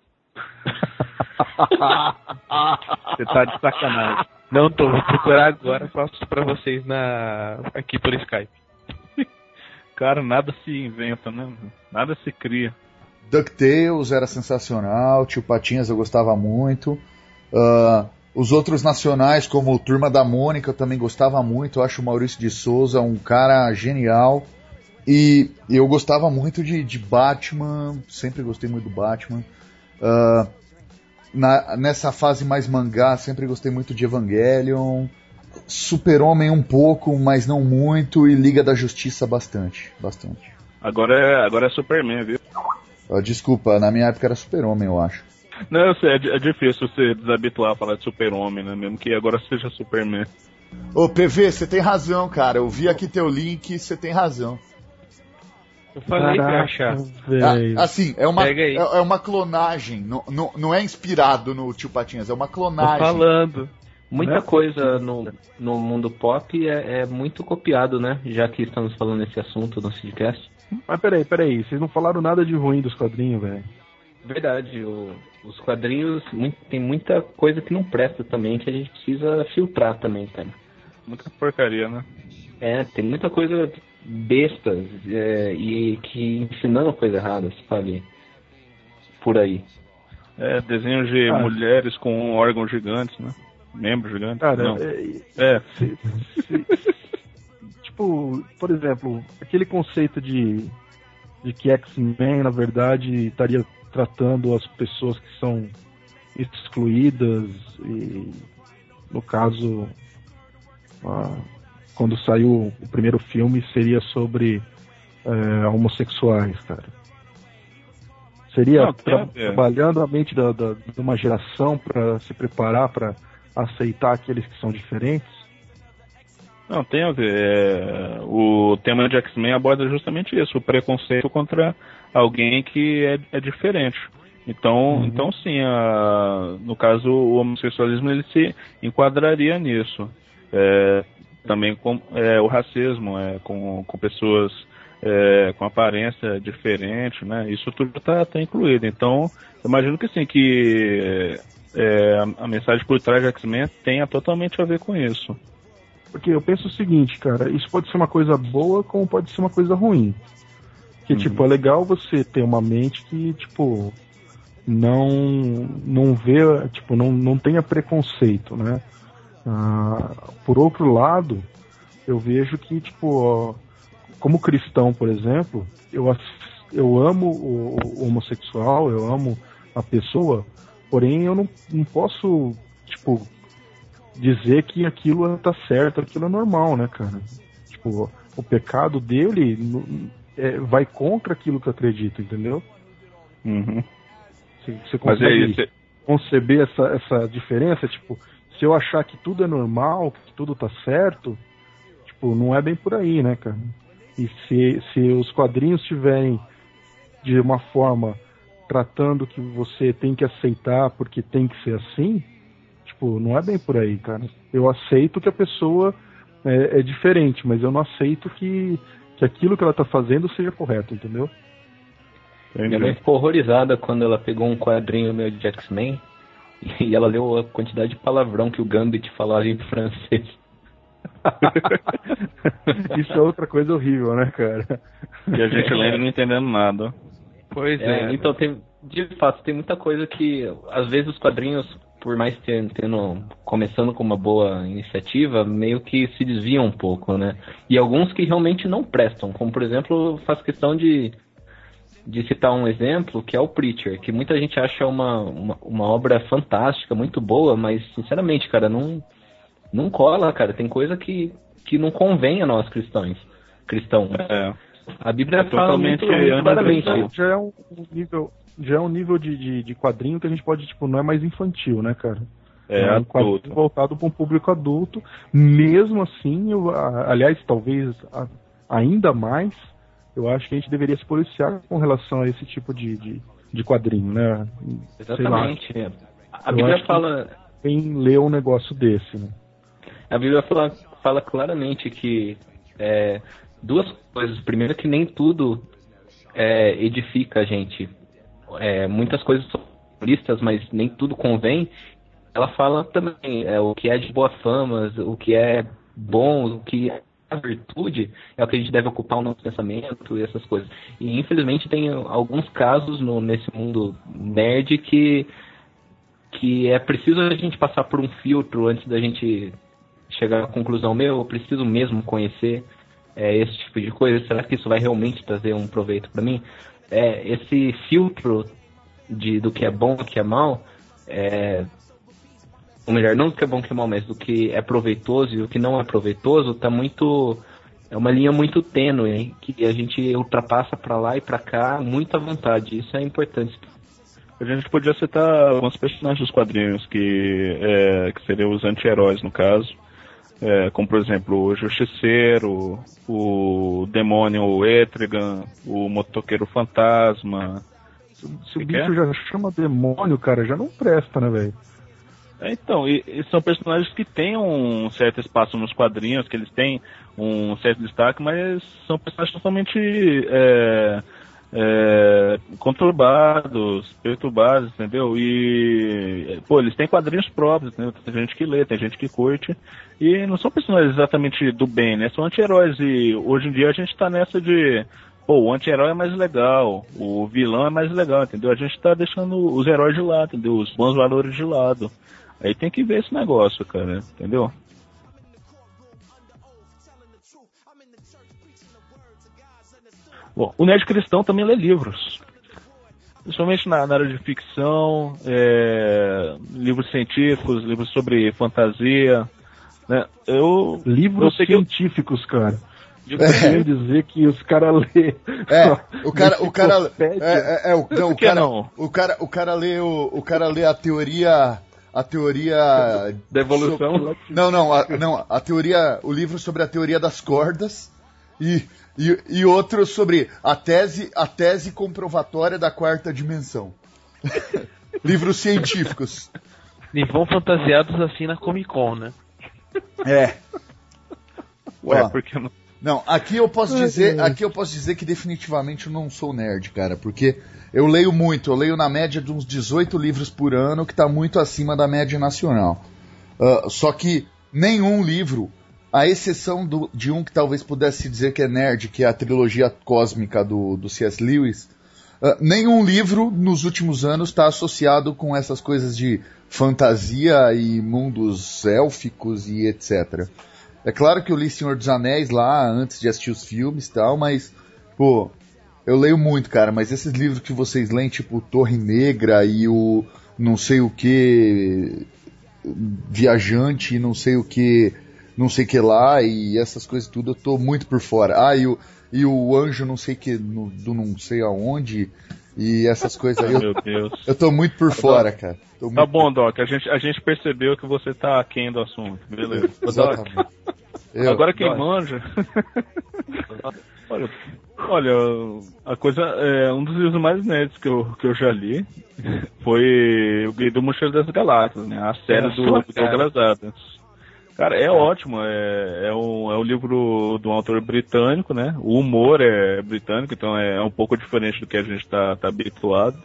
Speaker 1: Você tá de sacanagem.
Speaker 2: Não tô, vou procurar agora, passo pra vocês na... aqui por Skype.
Speaker 1: Cara, nada se inventa, né? Nada se cria.
Speaker 5: DuckTales era sensacional, Tio Patinhas eu gostava muito. Uh, os outros nacionais, como Turma da Mônica, eu também gostava muito. Eu acho o Maurício de Souza um cara genial. E eu gostava muito de, de Batman, sempre gostei muito do Batman. Uh, na, nessa fase mais mangá, sempre gostei muito de Evangelion. Super-Homem um pouco, mas não muito, e Liga da Justiça bastante, bastante.
Speaker 1: Agora é, agora é Superman, viu?
Speaker 5: Uh, desculpa, na minha época era Super-Homem, eu acho.
Speaker 1: Não, eu sei, é, é difícil você desabituar a falar de Super-Homem, né? Mesmo que agora seja Superman.
Speaker 5: Ô, P V, você tem razão, cara. Eu vi aqui teu link, você tem razão.
Speaker 2: Eu falei pra achar.
Speaker 5: Ah, assim, é uma, é, é uma clonagem, não, não, não é inspirado no Tio Patinhas, é uma clonagem.
Speaker 2: Tô falando.
Speaker 3: Muita coisa no, no mundo pop é, é muito copiado, né? Já que estamos falando nesse assunto no Sidcast.
Speaker 4: Mas peraí, peraí, vocês não falaram nada de ruim dos quadrinhos, velho.
Speaker 3: Verdade, o, os quadrinhos muito, tem muita coisa que não presta também, que a gente precisa filtrar também, cara.
Speaker 1: Muita porcaria, né?
Speaker 3: É, tem muita coisa besta é, e que ensinando coisa errada, sabe? Por aí.
Speaker 1: É, desenhos de ah. mulheres com órgãos gigantes, né? Membros gigantes.
Speaker 4: Cara,
Speaker 1: não.
Speaker 4: é...
Speaker 1: é.
Speaker 4: Se, se, tipo, por exemplo, aquele conceito de, de que X-Men, na verdade, estaria tratando as pessoas que são excluídas e, no caso, ah, quando saiu o primeiro filme, seria sobre é, homossexuais, cara. Seria
Speaker 1: não,
Speaker 4: tra- trabalhando a mente da, da, de uma geração para se preparar para aceitar aqueles que são diferentes?
Speaker 1: Não, tem a ver. É, o tema de X-Men aborda justamente isso, o preconceito contra alguém que é, é diferente. Então, uhum. então sim, a, no caso, o homossexualismo ele se enquadraria nisso. É, também com é, o racismo, é, com, com pessoas é, com aparência diferente, né? Isso tudo está tá incluído. Então, eu imagino que sim, que é, a, a mensagem por trás de X-Men tenha totalmente a ver com isso.
Speaker 4: Porque eu penso o seguinte, cara, isso pode ser uma coisa boa como pode ser uma coisa ruim. Que, uhum. tipo, é legal você ter uma mente que, tipo, não, não vê, tipo, não, não tenha preconceito, né? Ah, por outro lado, eu vejo que, tipo, ó, como cristão, por exemplo, eu, eu amo o, o homossexual, eu amo a pessoa, porém eu não, não posso, tipo, dizer que aquilo tá certo, aquilo é normal, né, cara? Tipo, o pecado dele é, vai contra aquilo que eu acredito, entendeu?
Speaker 1: Uhum.
Speaker 4: Você, você consegue aí, você... conceber essa, essa diferença? Tipo, se eu achar que tudo é normal, que tudo tá certo, tipo, não é bem por aí, né, cara? E se, se os quadrinhos estiverem de uma forma tratando que você tem que aceitar porque tem que ser assim, tipo, não é bem por aí, cara. Eu aceito que a pessoa é, é diferente, mas eu não aceito que, que aquilo que ela tá fazendo seja correto, entendeu?
Speaker 3: Minha mãe ficou horrorizada quando ela pegou um quadrinho meu de X-Men e ela leu a quantidade de palavrão que o Gambit falava em francês.
Speaker 4: Isso é outra coisa horrível, né, cara?
Speaker 1: E a gente lendo e não entendendo nada.
Speaker 2: Pois
Speaker 3: É,
Speaker 2: é.
Speaker 3: então tem, de fato, tem muita coisa que, às vezes, os quadrinhos, por mais tendo, tendo começando com uma boa iniciativa, meio que se desviam um pouco, né? E alguns que realmente não prestam, como, por exemplo, faço questão de, de citar um exemplo, que é o Preacher, que muita gente acha uma, uma, uma obra fantástica, muito boa, mas, sinceramente, cara, não, não cola, cara. Tem coisa que, que não convém a nós cristãos. cristãos.
Speaker 1: É.
Speaker 3: A Bíblia
Speaker 1: É
Speaker 3: fala muito,
Speaker 1: totalmente
Speaker 3: muito claramente.
Speaker 4: Já é um nível, já é um nível de, de, de quadrinho que a gente pode, tipo, não é mais infantil, né, cara?
Speaker 1: É,
Speaker 4: um quadrinho
Speaker 1: adulto.
Speaker 4: voltado para um público adulto. Mesmo assim, eu, a- aliás, talvez a- ainda mais, eu acho que a gente deveria se policiar com relação a esse tipo de, de, de quadrinho, né? Sei lá,
Speaker 3: Exatamente. A
Speaker 4: Eu
Speaker 3: Bíblia
Speaker 4: acho que-
Speaker 3: fala...
Speaker 4: quem lê um negócio desse, né?
Speaker 3: A Bíblia fala, fala claramente que é, duas coisas. Primeiro, que nem tudo é, edifica a gente. É, muitas coisas são listas, mas nem tudo convém. Ela fala também é, o que é de boa fama, o que é bom, o que é a virtude, é o que a gente deve ocupar o nosso pensamento e essas coisas. E infelizmente tem alguns casos no, nesse mundo nerd que, que é preciso a gente passar por um filtro antes da gente chegar à conclusão, meu, eu preciso mesmo conhecer é, esse tipo de coisa, será que isso vai realmente trazer um proveito para mim? É, esse filtro de, do que é bom e do que é mal, é, ou melhor, não do que é bom e do que é mal, mas do que é proveitoso e o que não é proveitoso, tá muito, é uma linha muito tênue, hein, que a gente ultrapassa para lá e para cá muito à vontade, isso é importante.
Speaker 1: A gente podia citar alguns personagens dos quadrinhos que, é, que seriam os anti-heróis, no caso. É, como, por exemplo, o Justiceiro, o Demônio o Etrigan, o Motoqueiro Fantasma.
Speaker 4: Se o
Speaker 1: Que
Speaker 4: bicho
Speaker 1: que é?
Speaker 4: já chama demônio, cara, já não presta, né, velho?
Speaker 1: É, então, e, e são personagens que têm um certo espaço nos quadrinhos, que eles têm um certo destaque, mas são personagens totalmente é, é, conturbados, perturbados, entendeu? E, pô, eles têm quadrinhos próprios, entendeu? Tem gente que lê, tem gente que curte, e não são personagens exatamente do bem, né? São anti-heróis, e hoje em dia a gente tá nessa de, pô, o anti-herói é mais legal, o vilão é mais legal, entendeu? A gente tá deixando os heróis de lado, entendeu? Os bons valores de lado. Aí tem que ver esse negócio, cara, entendeu? Bom, o nerd cristão também lê livros. Principalmente na, na área de ficção, é, livros científicos, livros sobre fantasia, né? Eu,
Speaker 4: Livros
Speaker 1: eu sei que eu-
Speaker 4: científicos, cara. Eu
Speaker 5: É.
Speaker 4: queria dizer que os caras lê.
Speaker 5: É, o cara, o cara,
Speaker 4: Enciclopédia.
Speaker 5: é, é, é, o, não, o
Speaker 1: que
Speaker 5: cara,
Speaker 1: não?
Speaker 5: o cara, o cara lê o, o cara lê a teoria, a teoria
Speaker 3: Da evolução.
Speaker 5: Não, não, a, não, a teoria, o livro sobre a teoria das cordas e, e, e outro sobre a tese, a tese comprovatória da quarta dimensão. Livros científicos.
Speaker 2: E vão fantasiados assim na Comic Con, né?
Speaker 5: É.
Speaker 1: Ué,
Speaker 5: Ó.
Speaker 1: porque não...
Speaker 5: Não, aqui eu posso dizer, aqui eu posso dizer que definitivamente eu não sou nerd, cara, porque eu leio muito, eu leio na média de uns dezoito livros por ano, que está muito acima da média nacional. Uh, só que nenhum livro, à exceção do, de um que talvez pudesse dizer que é nerd, que é a trilogia cósmica do, do C S. Lewis, uh, nenhum livro nos últimos anos está associado com essas coisas de fantasia e mundos élficos e etcétera. É claro que eu li Senhor dos Anéis lá, antes de assistir os filmes e tal, mas, pô, eu leio muito, cara, mas esses livros que vocês leem, tipo Torre Negra e o não sei o que, Viajante e não sei o que, não sei o que lá, e essas coisas tudo, eu tô muito por fora. Ah, e o, e o Anjo não sei que, no, do não sei aonde, e essas coisas aí,
Speaker 1: Meu
Speaker 5: eu,
Speaker 1: Deus.
Speaker 5: eu tô muito por fora, cara. Tô
Speaker 1: Tá
Speaker 5: muito
Speaker 1: bom, Doc, a gente, a gente percebeu que você tá aquém do assunto, beleza.
Speaker 5: Exatamente. Eu-
Speaker 1: Agora quem
Speaker 3: Doc.
Speaker 1: manja... olha, olha, a coisa, é, um dos livros mais nerds que eu, que eu já li foi o Guia do Mochileiro das Galáxias, né? A série
Speaker 2: É,
Speaker 1: do,
Speaker 2: sua
Speaker 1: do
Speaker 2: cara.
Speaker 1: Douglas Adams. Cara, é ótimo. É, é, um, é um livro de um autor britânico, né? O humor é britânico, então é, é um pouco diferente do que a gente tá, tá habituado.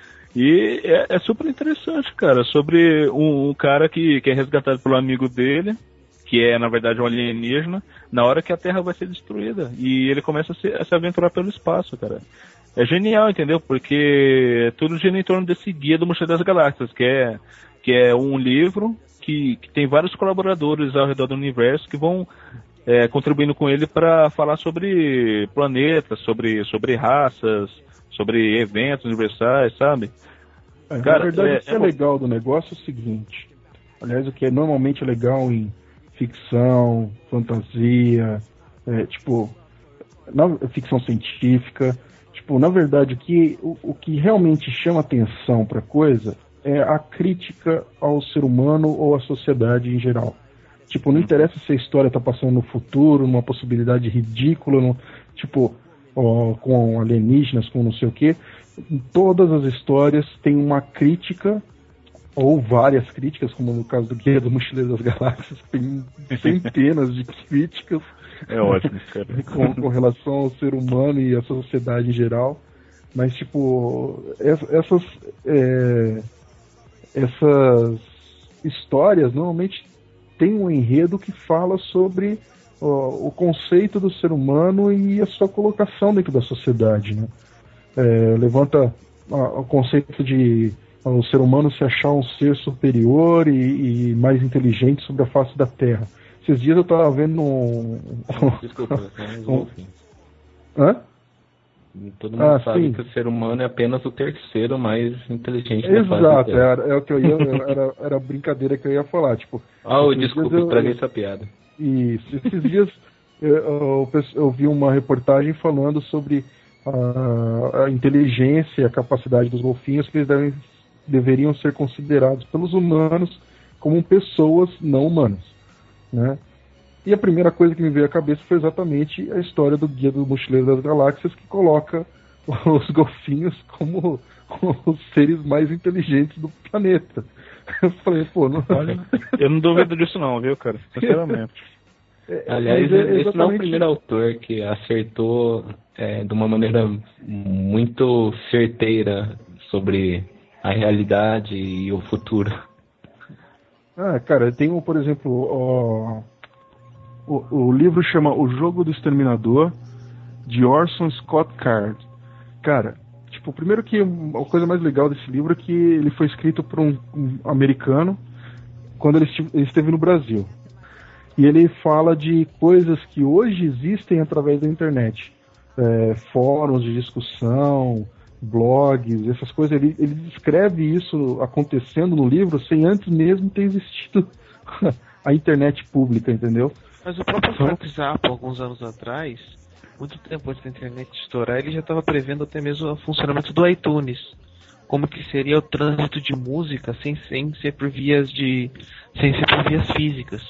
Speaker 1: E é, é super interessante, cara, sobre um, um cara que, que é resgatado pelo amigo dele, que é, na verdade, um alienígena, na hora que a Terra vai ser destruída. E ele começa a se, a se aventurar pelo espaço, cara. É genial, entendeu? Porque tudo gira em torno desse guia do Mochileiro das Galáxias, que é, que é um livro que, que tem vários colaboradores ao redor do universo que vão é, contribuindo com ele para falar sobre planetas, sobre, sobre raças, sobre eventos universais, sabe?
Speaker 4: É,
Speaker 1: Cara,
Speaker 4: na verdade,
Speaker 1: é,
Speaker 4: o que é,
Speaker 1: é
Speaker 4: legal do negócio é o seguinte. Aliás, o que é normalmente legal em ficção, fantasia, é, tipo, na, ficção científica, tipo, na verdade, o que, o, o que realmente chama atenção pra coisa é a crítica ao ser humano ou à sociedade em geral. Tipo, não interessa se a história tá passando no futuro, numa possibilidade ridícula, no, tipo, ó, com alienígenas, com não sei o quê. Em todas as histórias tem uma crítica, ou várias críticas, como no caso do Guia do Mochileiro das Galáxias, tem centenas de críticas.
Speaker 1: É ótimo, cara.
Speaker 4: com, com relação ao ser humano e à sociedade em geral. Mas, tipo, essas, é, essas histórias normalmente têm um enredo que fala sobre ó, o conceito do ser humano e a sua colocação dentro da sociedade, né? É, levanta ó, o conceito de ó, o ser humano se achar um ser superior e, e mais inteligente sobre a face da Terra. Esses dias eu tava vendo um...
Speaker 3: Desculpa, são
Speaker 4: um... Hã?
Speaker 3: Todo mundo
Speaker 4: ah,
Speaker 3: sabe
Speaker 4: sim.
Speaker 3: que o ser humano é apenas o terceiro mais inteligente da face da
Speaker 4: Exato,
Speaker 3: Terra.
Speaker 4: era, é o que eu ia, era, era a brincadeira que eu ia falar, tipo...
Speaker 3: Ah, oh,
Speaker 4: esses
Speaker 3: desculpa,
Speaker 4: dias eu-
Speaker 3: estraguei essa piada.
Speaker 4: Isso, esses dias eu, eu, eu vi uma reportagem falando sobre a, a inteligência e a capacidade dos golfinhos, que eles devem, deveriam ser considerados pelos humanos como pessoas não humanas, né? E a primeira coisa que me veio à cabeça foi exatamente a história do Guia do Mochileiro das Galáxias, que coloca os golfinhos como os seres mais inteligentes do planeta. Eu falei, pô, não...
Speaker 1: Olha, eu não duvido disso não, viu, cara? Sinceramente.
Speaker 3: Aliás,
Speaker 4: Mas é
Speaker 3: esse não é o
Speaker 4: exatamente-
Speaker 3: primeiro autor que acertou é, de uma maneira muito certeira sobre a realidade e o futuro.
Speaker 4: Ah, cara, tem, um, por exemplo, ó, o, o livro chama O Jogo do Exterminador, de Orson Scott Card. Cara, tipo, primeiro que a coisa mais legal desse livro é que ele foi escrito por um, um americano quando ele estive- ele esteve no Brasil. E ele fala de coisas que hoje existem através da internet. É, fóruns de discussão, blogs, essas coisas. Ele, ele descreve isso acontecendo no livro sem antes mesmo ter existido a internet pública, entendeu?
Speaker 2: Mas o próprio Frank Zappa, alguns anos atrás, muito tempo antes da internet estourar, ele já estava prevendo até mesmo o funcionamento do iTunes. Como que seria o trânsito de música sem, sem ser por vias de. sem ser por vias físicas.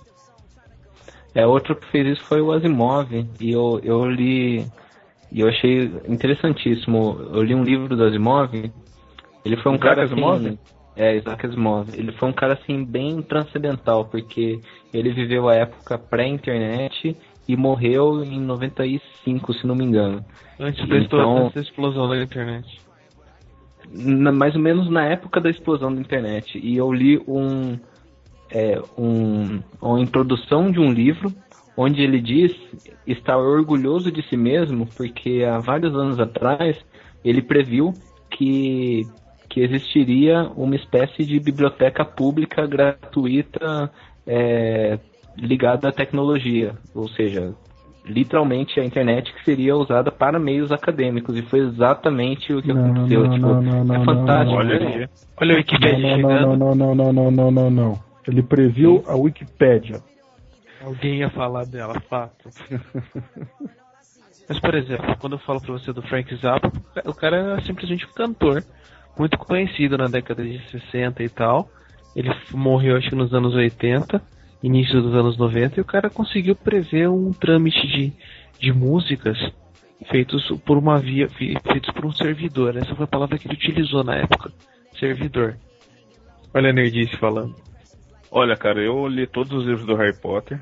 Speaker 3: É, outro que fez isso foi o Asimov, e eu, eu li, e eu achei interessantíssimo. Eu li um livro do Asimov, ele foi um
Speaker 1: Isaac
Speaker 3: cara
Speaker 1: Asimov?
Speaker 3: assim... É, Isaac Asimov. Ele foi um cara assim bem transcendental, porque ele viveu a época pré-internet e morreu em noventa e cinco, se não me engano.
Speaker 2: Antes da,
Speaker 3: Então-
Speaker 2: antes da explosão da internet.
Speaker 3: Na- mais ou menos na época da explosão da internet. E eu li um, é, um, uma introdução de um livro onde ele diz estar orgulhoso de si mesmo porque há vários anos atrás ele previu que, que existiria uma espécie de biblioteca pública gratuita é, ligada à tecnologia, ou seja, literalmente a internet que seria usada para meios acadêmicos, e foi exatamente o que
Speaker 4: Não,
Speaker 3: aconteceu.
Speaker 4: não,
Speaker 3: tipo,
Speaker 4: não, não, não,
Speaker 3: é
Speaker 4: não,
Speaker 3: fantástico.
Speaker 1: Olha aí.
Speaker 2: Olha o Wikipedia
Speaker 4: Não, não,
Speaker 2: chegando.
Speaker 4: não, não, não, não, não, não, não, não. Ele previu a Wikipédia.
Speaker 2: Alguém ia falar dela, fato. Mas, por exemplo, quando eu falo pra você do Frank Zappa, o cara era simplesmente um cantor, muito conhecido na década de sessenta e tal. Ele f- morreu, acho que nos anos oitenta, início dos anos noventa, e o cara conseguiu prever um trâmite de, de músicas feitos por uma via, fe- feitos por um servidor. Essa foi a palavra que ele utilizou na época, servidor. Olha a nerdice falando.
Speaker 1: Olha, cara, eu li todos os livros do Harry Potter.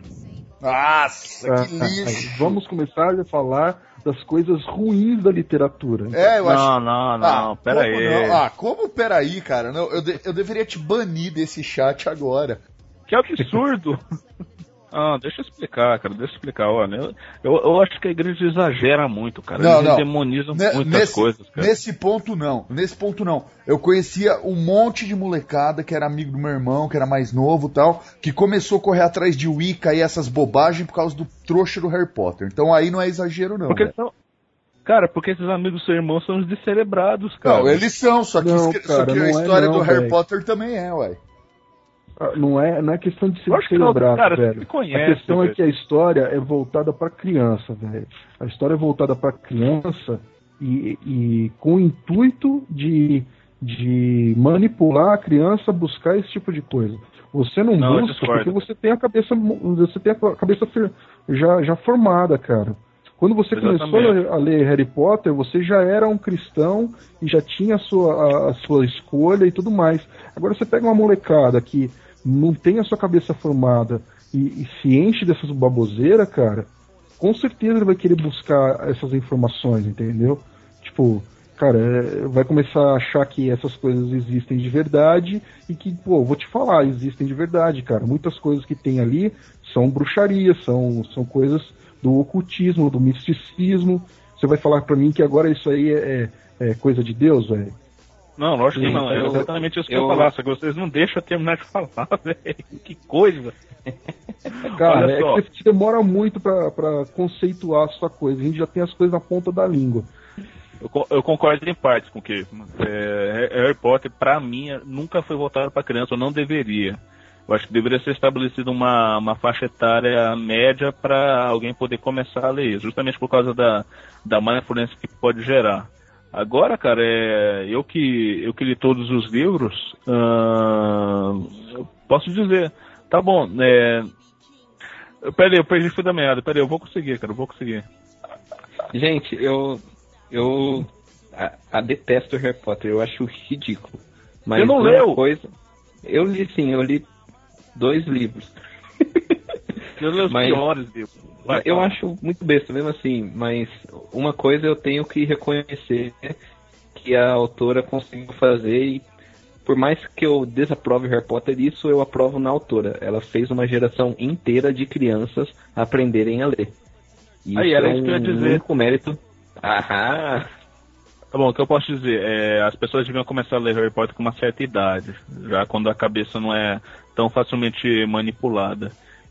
Speaker 5: Nossa, que lixo.
Speaker 4: Vamos começar a falar das coisas ruins da literatura.
Speaker 5: É, eu acho...
Speaker 1: Não, não, não,
Speaker 5: ah,
Speaker 1: pera
Speaker 5: como
Speaker 1: aí.
Speaker 5: Não? Ah, como peraí, cara? Não, eu, de- eu deveria te banir desse chat agora.
Speaker 1: Que absurdo! Ah, deixa eu explicar, cara, deixa eu explicar. Olha, eu, eu, eu acho que a igreja exagera muito, cara.
Speaker 5: Não,
Speaker 1: Eles
Speaker 5: não.
Speaker 1: demonizam
Speaker 5: Ne-
Speaker 1: muitas
Speaker 5: nesse,
Speaker 1: coisas, cara.
Speaker 5: Nesse ponto não, nesse ponto não. Eu conhecia um monte de molecada que era amigo do meu irmão, que era mais novo e tal, que começou a correr atrás de Wicca e essas bobagens por causa do trouxa do Harry Potter. Então aí não é exagero não.
Speaker 1: Porque
Speaker 5: velho.
Speaker 1: são... Cara, porque esses amigos do seu irmão são os descerebrados, cara.
Speaker 5: Não, eles são, só que,
Speaker 4: Não,
Speaker 5: escre- só
Speaker 4: cara,
Speaker 5: que a
Speaker 4: não é
Speaker 5: história
Speaker 4: não,
Speaker 5: do Harry
Speaker 4: velho.
Speaker 5: Potter também é, ué.
Speaker 4: Ah, Não é, não é questão de ser
Speaker 1: Lógico que não,
Speaker 4: celebrado,
Speaker 1: cara, você
Speaker 4: velho.
Speaker 1: me conhece,
Speaker 4: a questão é
Speaker 1: velho.
Speaker 4: que a história é voltada pra criança, velho. A história é voltada pra criança e, e com o intuito de, de manipular a criança a buscar esse tipo de coisa. Você não,
Speaker 1: Não, eu
Speaker 4: busca
Speaker 1: discordo.
Speaker 4: porque você tem a cabeça, você tem a cabeça fer- já, já formada, cara. Quando você
Speaker 1: Exatamente.
Speaker 4: começou a ler Harry Potter, você já era um cristão e já tinha a sua, a, a sua escolha e tudo mais. Agora você pega uma molecada que não tem a sua cabeça formada e, e se enche dessas baboseiras, cara, com certeza ele vai querer buscar essas informações, entendeu? Tipo, cara, é, vai começar a achar que essas coisas existem de verdade e que, pô, vou te falar, existem de verdade, cara. Muitas coisas que tem ali são bruxaria, são, são coisas do ocultismo, do misticismo. Você vai falar pra mim que agora isso aí é, é, é coisa de Deus, velho?
Speaker 1: Não, lógico que
Speaker 3: Sim,
Speaker 1: não. É
Speaker 3: eu-
Speaker 1: exatamente isso que
Speaker 3: eu-
Speaker 1: eu, eu falar, só que vocês não deixam eu terminar de falar, velho. Que coisa.
Speaker 4: Cara,
Speaker 1: Olha
Speaker 4: é
Speaker 1: só.
Speaker 4: que você demora muito pra, pra conceituar a sua coisa. A gente já tem as coisas na ponta da língua.
Speaker 1: Eu, co- eu concordo em partes com o que é, Harry Potter, pra mim, nunca foi voltado pra criança, ou não deveria. Eu acho que deveria ser estabelecida uma, uma faixa etária média para alguém poder começar a ler, justamente por causa da, da má influência que pode gerar. Agora, cara, é, eu, que, eu que li todos os livros, ahn, eu posso dizer, tá bom, é, peraí, eu perdi o fio da meada, peraí, eu vou conseguir, cara, eu vou conseguir.
Speaker 3: Gente, eu. Eu. A, a detesto Harry Potter, eu acho ridículo. Mas
Speaker 1: Você não
Speaker 3: uma
Speaker 1: leu?
Speaker 3: coisa. Eu li sim, eu li dois livros.
Speaker 1: Eu li os
Speaker 3: Mas-
Speaker 1: piores livros. Vai,
Speaker 3: Eu
Speaker 1: fala.
Speaker 3: acho muito besta mesmo assim, mas uma coisa eu tenho que reconhecer que a autora conseguiu fazer e por mais que eu desaprove Harry Potter, isso eu aprovo na autora. Ela fez uma geração inteira de crianças aprenderem a ler. E
Speaker 1: Aí,
Speaker 3: isso
Speaker 1: era
Speaker 3: é
Speaker 1: isso que eu ia
Speaker 3: um
Speaker 1: dizer.
Speaker 3: único mérito. Aham!
Speaker 1: Tá bom, o que eu posso dizer? É, as pessoas deviam começar a ler Harry Potter com uma certa idade, já quando a cabeça não é tão facilmente manipulada.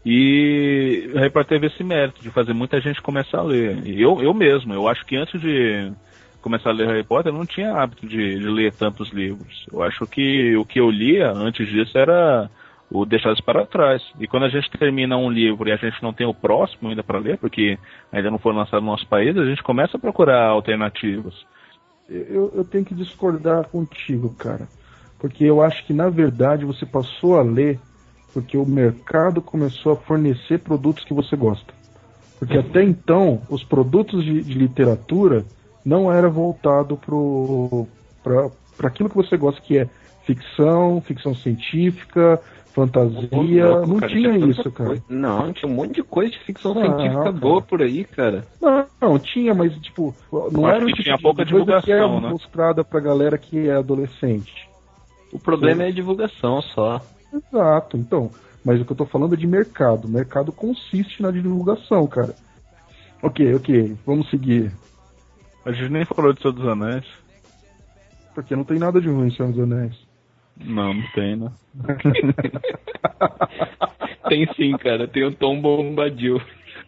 Speaker 1: E Harry Potter teve esse mérito de fazer muita gente começar a ler. E eu, eu mesmo, eu acho que antes de começar a ler Harry Potter, eu não tinha hábito de, de ler tantos livros. Eu acho que o que eu lia antes disso era o Deixados para Trás. E quando a gente termina um livro e a gente não tem o próximo ainda para ler, porque ainda não foi lançado no nosso país, a gente começa a procurar alternativas.
Speaker 4: Eu, eu tenho que discordar contigo, cara. Porque eu acho que, na verdade, você passou a ler porque o mercado começou a fornecer produtos que você gosta. Porque até então, os produtos de, de literatura não era voltado para aquilo que você gosta, que é ficção, ficção científica, fantasia.
Speaker 3: Louco,
Speaker 4: Não
Speaker 3: cara,
Speaker 4: tinha
Speaker 3: tanta
Speaker 4: isso, cara.
Speaker 3: coisa. Não, tinha um monte de coisa de ficção
Speaker 4: Ah,
Speaker 3: científica
Speaker 4: cara.
Speaker 3: boa por aí, cara.
Speaker 4: Não, não, tinha, mas tipo, não
Speaker 1: Acho
Speaker 4: era o
Speaker 1: que
Speaker 4: tipo
Speaker 1: tinha
Speaker 4: de
Speaker 1: pouca
Speaker 4: coisa que é
Speaker 1: divulgação, né?
Speaker 4: mostrada pra galera que é adolescente.
Speaker 3: O problema é a divulgação só.
Speaker 4: Exato, então. Mas o que eu tô falando é de mercado. O mercado consiste na divulgação, cara. Ok, ok, vamos seguir.
Speaker 1: A gente nem falou de Senhor dos Anéis.
Speaker 4: Porque não tem nada de ruim em Senhor dos Anéis.
Speaker 1: Não, não tem, né?
Speaker 3: Tem sim, cara. Tem o Tom Bombadil.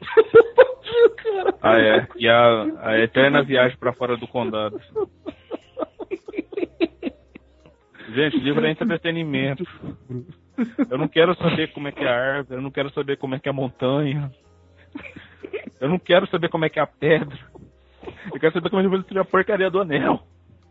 Speaker 1: Ah, é. E a, a eterna viagem pra fora do condado. Gente, livro é entretenimento. Eu não quero saber como é que é a árvore, eu não quero saber como é que é a montanha. Eu não quero saber como é que é a pedra. Eu quero saber como é que vai destruir a porcaria do anel.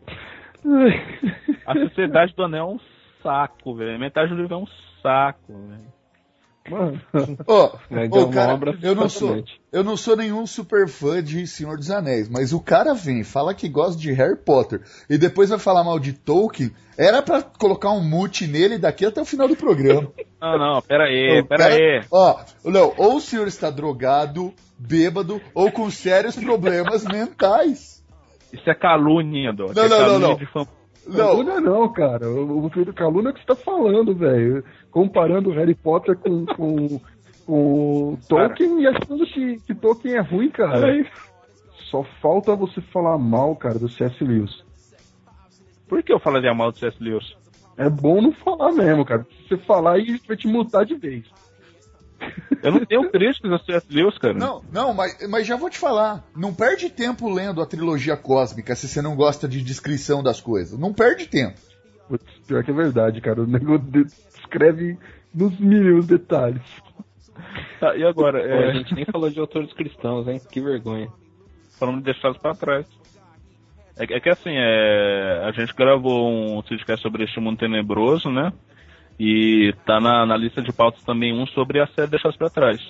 Speaker 1: A Sociedade do Anel é um saco, velho. Metade do livro é um saco, velho.
Speaker 4: Mano,
Speaker 5: Ô,
Speaker 3: Mas
Speaker 5: ô,
Speaker 3: é uma
Speaker 5: cara,
Speaker 3: obra
Speaker 5: eu não sou,
Speaker 3: fascinante.
Speaker 5: eu não sou nenhum super fã de Senhor dos Anéis, mas o cara vem, fala que gosta de Harry Potter e depois vai falar mal de Tolkien. Era pra colocar um mute nele daqui até o final do programa.
Speaker 1: Não, não, pera aí,
Speaker 5: O
Speaker 1: pera
Speaker 5: cara-
Speaker 1: aí.
Speaker 5: Ó, não, ou o senhor está drogado, bêbado, ou com sérios problemas mentais.
Speaker 1: Isso é calúnia, Doc.
Speaker 5: Não,
Speaker 1: é
Speaker 5: não,
Speaker 1: calúnia
Speaker 5: não, não.
Speaker 1: de fã-
Speaker 5: Não,
Speaker 4: Calúnia não, cara. O, o filho Calúnia é o que você tá falando, velho. Comparando o Harry Potter com, com, com o Tolkien e achando que, que Tolkien é ruim, cara. Só falta você falar mal, cara, do C S. Lewis.
Speaker 1: Por que eu falaria mal do C S. Lewis?
Speaker 4: É bom não falar mesmo, cara. Se você falar aí, vai te multar de vez.
Speaker 1: Eu não tenho críticas a C S. Lewis, cara.
Speaker 5: não, não, mas, mas já vou te falar. Não perde tempo lendo a trilogia cósmica se você não gosta de descrição das coisas. Não perde tempo.
Speaker 4: Putz, pior que é verdade, cara. O negócio de- descreve nos mínimos detalhes.
Speaker 1: Tá, e agora?
Speaker 3: Pô,
Speaker 1: É,
Speaker 3: a gente nem falou de autores cristãos, hein? Que vergonha.
Speaker 1: falando de deixá-los pra trás. É, que- é que assim, é, a gente gravou um podcast sobre este mundo tenebroso, né? E tá na, na lista de pautas também um sobre a série Deixados pra Trás.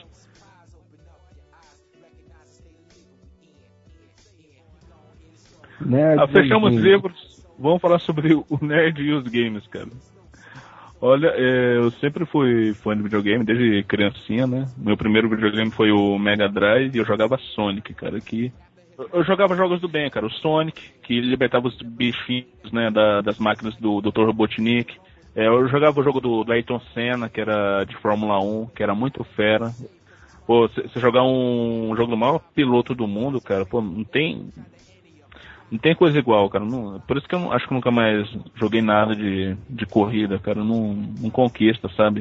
Speaker 4: Nerd,
Speaker 1: Ah, fechamos os
Speaker 4: gamezinho.
Speaker 1: livros, vamos falar sobre o nerd e os games, cara. Olha, é, eu sempre fui fã de videogame, desde criancinha, né? Meu primeiro videogame foi o Mega Drive e eu jogava Sonic, cara, que... Eu, eu jogava jogos do bem, cara, o Sonic, que libertava os bichinhos, né, da- das máquinas do doutor Robotnik. É, eu jogava o jogo do, do Ayrton Senna, que era de Fórmula um, que era muito fera. Pô, você jogar um jogo do maior piloto do mundo, cara, pô, não tem... Não tem coisa igual, cara. Não, por isso que eu não, acho que nunca mais joguei nada de, de corrida, cara. Não, não conquista, sabe?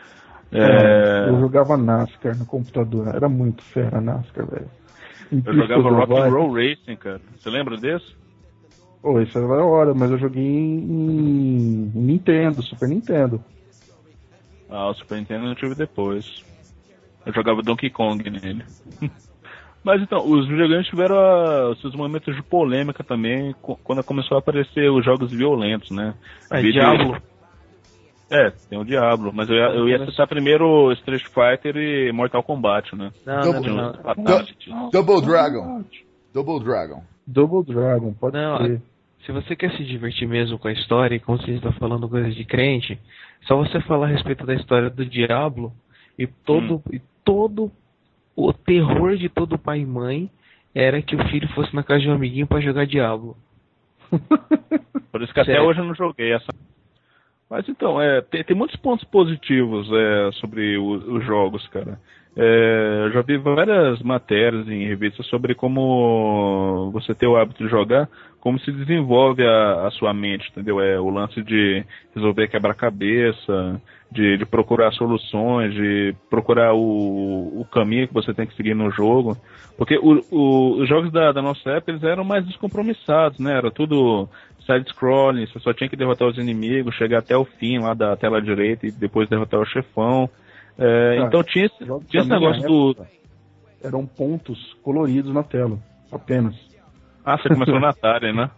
Speaker 4: É,
Speaker 1: É,
Speaker 4: eu jogava NASCAR no computador. Era muito fera NASCAR, velho. Em
Speaker 1: eu
Speaker 4: pistas
Speaker 1: jogava Rock and
Speaker 4: ovais.
Speaker 1: Roll Racing, cara. Você lembra desse?
Speaker 4: Pô, isso era da hora, mas eu joguei em, em Nintendo, Super Nintendo.
Speaker 1: Ah, o Super Nintendo eu tive depois. Eu jogava Donkey Kong nele. Mas então, os videogames tiveram ah, os seus momentos de polêmica também, co- quando começou a aparecer os jogos violentos, né?
Speaker 2: É,
Speaker 1: Vídeo-
Speaker 2: Diablo.
Speaker 1: É, tem o Diablo, mas eu ia, eu ia citar primeiro Street Fighter e Mortal Kombat, né?
Speaker 2: Não,
Speaker 5: Double-
Speaker 2: não, não.
Speaker 1: Tinha uns fatalities.
Speaker 5: Double Dragon. Double Dragon.
Speaker 4: Double Dragon, pode
Speaker 2: Não,
Speaker 4: ser.
Speaker 2: Se você quer se divertir mesmo com a história, e como você está falando coisas de crente, só você falar a respeito da história do Diablo e todo, e todo o terror de todo pai e mãe era que o filho fosse na casa de um amiguinho para jogar Diablo.
Speaker 1: Por isso que até
Speaker 2: Sério?
Speaker 1: hoje eu não joguei essa. Mas então, é, tem, tem muitos pontos positivos é, sobre o- os jogos, cara. É, eu já vi várias matérias em revistas sobre como você ter o hábito de jogar, como se desenvolve a, a sua mente, entendeu? É o lance de resolver quebra-cabeça, de, de procurar soluções, de procurar o, o caminho que você tem que seguir no jogo. Porque o- o- os jogos da, da nossa época eles eram mais descompromissados, né? Era tudo side-scrolling, você só tinha que derrotar os inimigos, chegar até o fim lá da tela direita e depois derrotar o chefão. É,
Speaker 4: Cara,
Speaker 1: então tinha esse,
Speaker 4: jogos
Speaker 1: tinha esse
Speaker 4: da minha
Speaker 1: negócio do...
Speaker 4: época eram pontos coloridos na tela, apenas.
Speaker 1: Ah, você começou na Atari, né?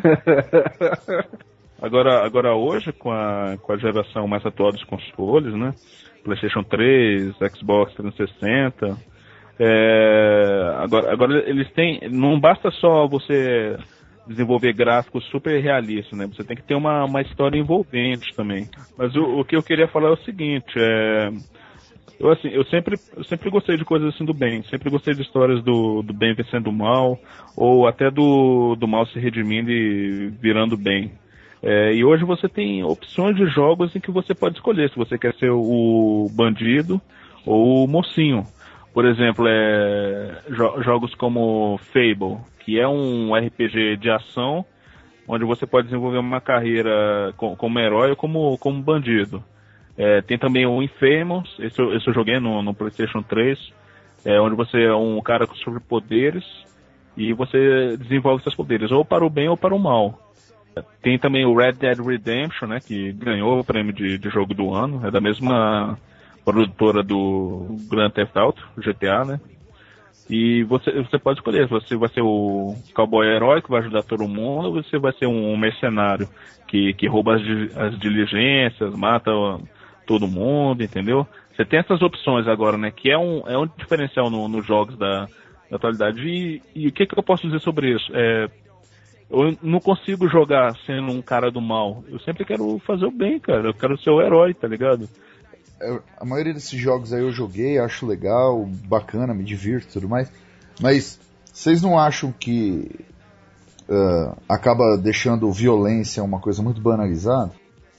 Speaker 1: Agora, agora hoje, com a, com a geração mais atual dos consoles, né? PlayStation três, Xbox trezentos e sessenta. É, agora, agora eles têm. Não basta só você desenvolver gráficos super realistas, né? Você tem que ter uma, uma história envolvente também. Mas o, o que eu queria falar é o seguinte, é, eu, assim, eu, sempre, eu sempre gostei de coisas assim do bem, sempre gostei de histórias do, do bem vencendo o mal, ou até do, do mal se redimindo e virando bem. É, e hoje você tem opções de jogos em que você pode escolher se você quer ser o bandido ou o mocinho. Por exemplo, é, jo- jogos como Fable, que é um R P G de ação, onde você pode desenvolver uma carreira com, como herói ou como, como bandido. É, tem também o Infamous, esse, eu- esse eu joguei no, no PlayStation três, é, onde você é um cara com superpoderes e você desenvolve seus poderes, ou para o bem ou para o mal. Tem também o Red Dead Redemption, né, que ganhou o prêmio de, de jogo do ano, é da mesma produtora do Grand Theft Auto, G T A, né? E você, você pode escolher, você vai ser o cowboy herói que vai ajudar todo mundo, ou você vai ser um mercenário que, que rouba as, di- as diligências, mata todo mundo, entendeu? Você tem essas opções agora, né? Que é um, é um diferencial no- nos jogos da, da atualidade. E, e o que, que eu posso dizer sobre isso? É, eu não consigo jogar sendo um cara do mal. Eu sempre quero fazer o bem, cara. Eu quero ser o herói, tá ligado?
Speaker 5: eu, a maioria desses jogos aí eu joguei, acho legal, bacana, me divirto e tudo mais. Mas vocês não acham que uh, acaba deixando violência uma coisa muito banalizada?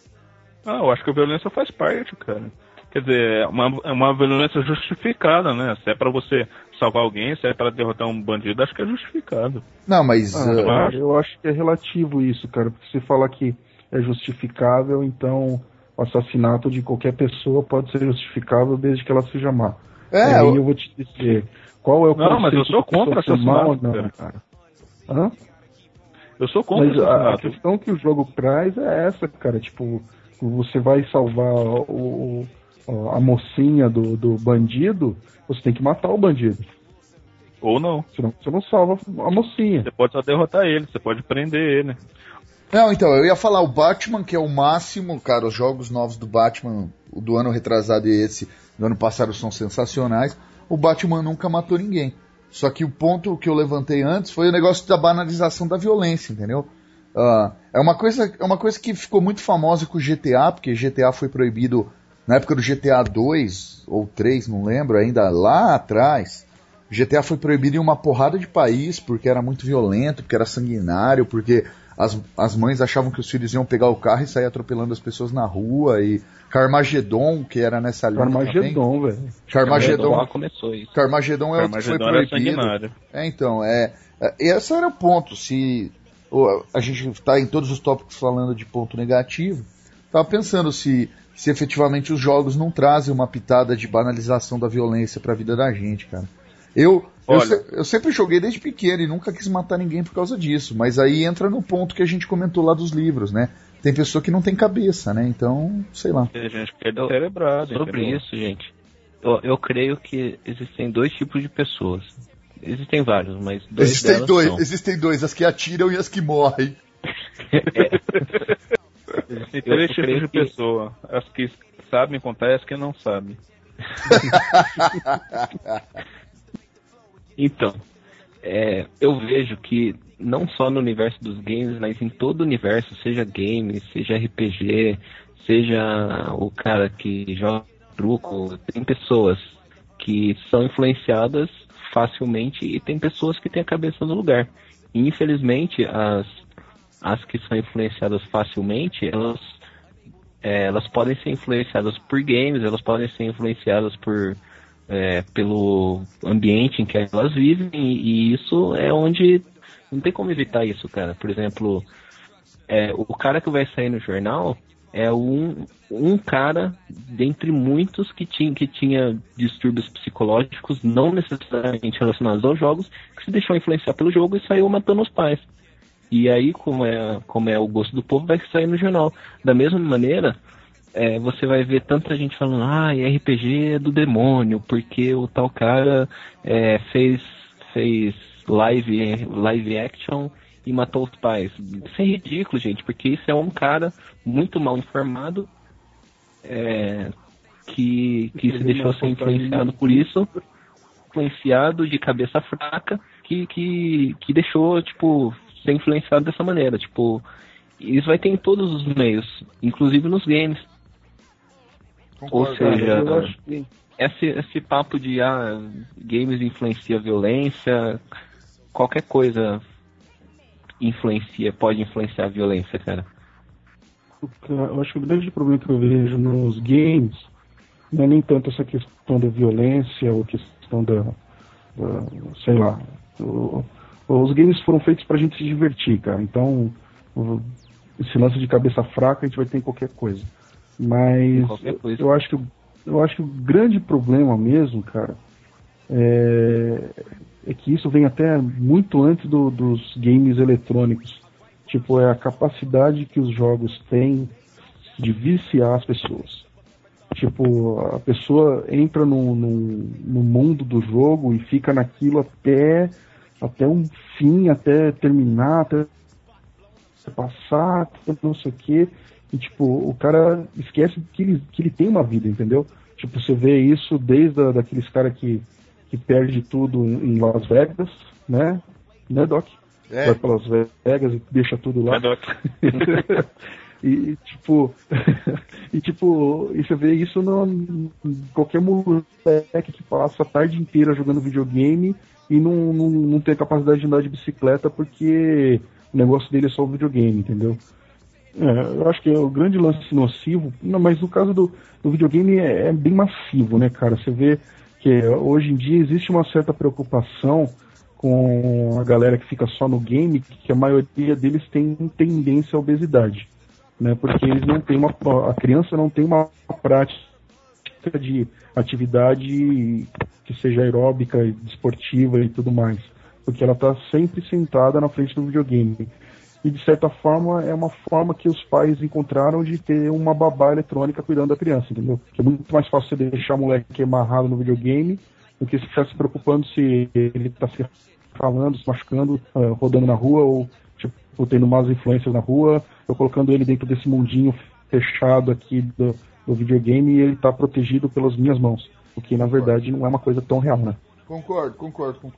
Speaker 1: Ah, eu acho que a violência faz parte, cara. Quer dizer, é uma, é uma violência justificada, né? Se é pra você salvar alguém, se é pra derrotar um bandido, acho que é justificado.
Speaker 5: Não, mas...
Speaker 4: Ah,
Speaker 5: uh...
Speaker 4: eu acho que é relativo isso, cara. Porque se falar que é justificável, então o assassinato de qualquer pessoa pode ser justificável desde que ela seja má.
Speaker 5: É,
Speaker 4: aí
Speaker 5: eu...
Speaker 4: eu vou te dizer, qual é o
Speaker 1: Não, mas eu sou contra assassinato,
Speaker 4: não,
Speaker 1: cara.
Speaker 4: cara. Hã?
Speaker 1: Eu sou contra
Speaker 4: mas
Speaker 1: assassinato.
Speaker 4: A, a questão que o jogo traz é essa, cara. Tipo, você vai salvar o... a mocinha do, do bandido, você tem que matar o bandido.
Speaker 1: Ou não.
Speaker 4: Senão você não salva a mocinha.
Speaker 1: Você pode só derrotar ele, você pode prender ele.
Speaker 5: Não, então, eu ia falar o Batman, que é o máximo, cara, os jogos novos do Batman, o do ano retrasado e esse do ano passado são sensacionais. O Batman nunca matou ninguém. Só que o ponto que eu levantei antes foi o negócio da banalização da violência, entendeu? Uh, é, uma coisa, é uma coisa que ficou muito famosa com o G T A, porque G T A foi proibido na época do G T A dois ou três, não lembro, ainda lá atrás. O G T A foi proibido em uma porrada de país porque era muito violento, porque era sanguinário, porque as, as mães achavam que os filhos iam pegar o carro e sair atropelando as pessoas na rua. E Carmageddon, que era nessa linha
Speaker 4: Carmageddon, velho.
Speaker 5: Carmageddon
Speaker 3: lá começou isso.
Speaker 5: Carmageddon é outro que foi proibido. É, então, é, é, esse era o ponto. Se ó, a gente está em todos os tópicos falando de ponto negativo, estava pensando se se efetivamente os jogos não trazem uma pitada de banalização da violência pra vida da gente, cara. Eu, eu, se, eu sempre joguei desde pequeno e nunca quis matar ninguém por causa disso, mas aí entra no ponto que a gente comentou lá dos livros, né? Tem pessoa que não tem cabeça, né? Então, sei lá.
Speaker 1: Tem gente que é descerebrado.
Speaker 3: Sobre entendeu? Isso, gente, eu, eu creio que existem dois tipos de pessoas. Existem vários, mas dois
Speaker 5: existem dois,
Speaker 3: são.
Speaker 5: Existem dois, as que atiram e as que morrem.
Speaker 1: É. Existem três tipos de que... pessoa. As que sabem contar e as que não sabem.
Speaker 3: Então, é, eu vejo que não só no universo dos games, mas em todo o universo, seja game, seja R P G, seja o cara que joga truco, tem pessoas que são influenciadas facilmente e tem pessoas que têm a cabeça no lugar. E, infelizmente, as as que são influenciadas facilmente, elas, é, elas podem ser influenciadas por games, elas podem ser influenciadas por, é, pelo ambiente em que elas vivem, e, e isso é onde não tem como evitar isso, cara. Por exemplo, é, o cara que vai sair no jornal é um, um cara dentre muitos que tinha, que tinha distúrbios psicológicos, não necessariamente relacionados aos jogos, que se deixou influenciar pelo jogo e saiu matando os pais. E aí, como é, como é o gosto do povo, vai sair no jornal. Da mesma maneira, é, você vai ver tanta gente falando, ah, R P G é do demônio, porque o tal cara é, fez, fez live, live action e matou os pais. Isso é ridículo, gente, porque isso é um cara muito mal informado, é, que, que se deixou ser influenciado por isso, influenciado de cabeça fraca, que, que, que deixou, tipo... ser influenciado dessa maneira, tipo, isso vai ter em todos os meios, inclusive nos games. Concordo, ou seja, que... esse, esse papo de ah, games influencia a violência, qualquer coisa influencia, pode influenciar a violência, cara.
Speaker 4: Eu acho que o grande problema que eu vejo nos games não é nem tanto essa questão da violência ou questão da, da sei lá, do, os games foram feitos pra gente se divertir, cara. Então, esse lance de cabeça fraca a gente vai ter em qualquer coisa. Mas qualquer coisa. Eu acho que eu acho que o grande problema mesmo, cara, é, é que isso vem até muito antes do, dos games eletrônicos. Tipo, é a capacidade que os jogos têm de viciar as pessoas. Tipo, a pessoa entra no, no, no mundo do jogo e fica naquilo até... até um fim, até terminar, até passar, até não sei o que. E, tipo, o cara esquece que ele, que ele tem uma vida, entendeu? Tipo, você vê isso desde a, daqueles caras que, que perde tudo em Las Vegas, né? Né, Doc? É. Vai para Las Vegas e deixa tudo lá.
Speaker 1: É, Doc.
Speaker 4: E tipo, e tipo, e você vê isso no, em qualquer moleque que passa a tarde inteira jogando videogame e não, não, não tem a capacidade de andar de bicicleta porque o negócio dele é só o videogame, entendeu? É, eu acho que é o grande lance nocivo, não, mas no caso do, do videogame é, é bem massivo, né, cara? Você vê que hoje em dia existe uma certa preocupação com a galera que fica só no game, que a maioria deles tem tendência à obesidade. Né, porque eles não têm uma, a criança não tem uma prática de atividade que seja aeróbica, desportiva e tudo mais, porque ela está sempre sentada na frente do videogame. E de certa forma é uma forma que os pais encontraram de ter uma babá eletrônica cuidando da criança, entendeu? Que é muito mais fácil você deixar o moleque amarrado no videogame do que você ficar se preocupando se ele está se falando, se machucando, uh, rodando na rua ou tipo, tendo más influências na rua, eu colocando ele dentro desse mundinho fechado aqui do, do videogame e ele tá protegido pelas minhas mãos. O que na verdade não é uma coisa tão real, né?
Speaker 5: Concordo, concordo. concordo.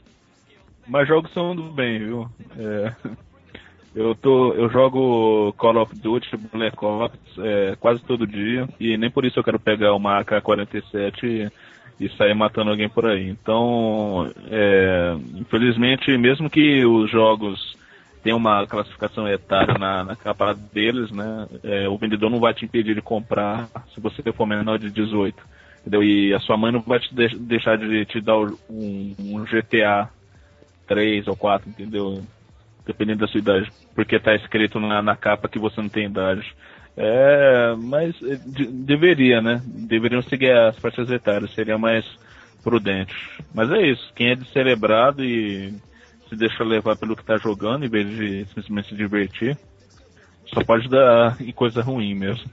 Speaker 1: Mas jogos são do bem, viu? É, eu, tô, eu jogo Call of Duty, Black Ops é, quase todo dia e nem por isso eu quero pegar uma A K quarenta e sete e, e sair matando alguém por aí. Então, é, infelizmente, mesmo que os jogos tem uma classificação etária na, na capa deles, né? É, o vendedor não vai te impedir de comprar se você for menor de dezoito, entendeu? E a sua mãe não vai te de- deixar de te dar um, um G T A três ou quatro, entendeu? Dependendo da sua idade, porque tá escrito na, na capa que você não tem idade. É, mas de, deveria, né? Deveriam seguir as faixas etárias, seria mais prudente. Mas é isso, quem é descerebrado e se deixa levar pelo que tá jogando, em vez de simplesmente se divertir, só pode dar em coisa ruim mesmo.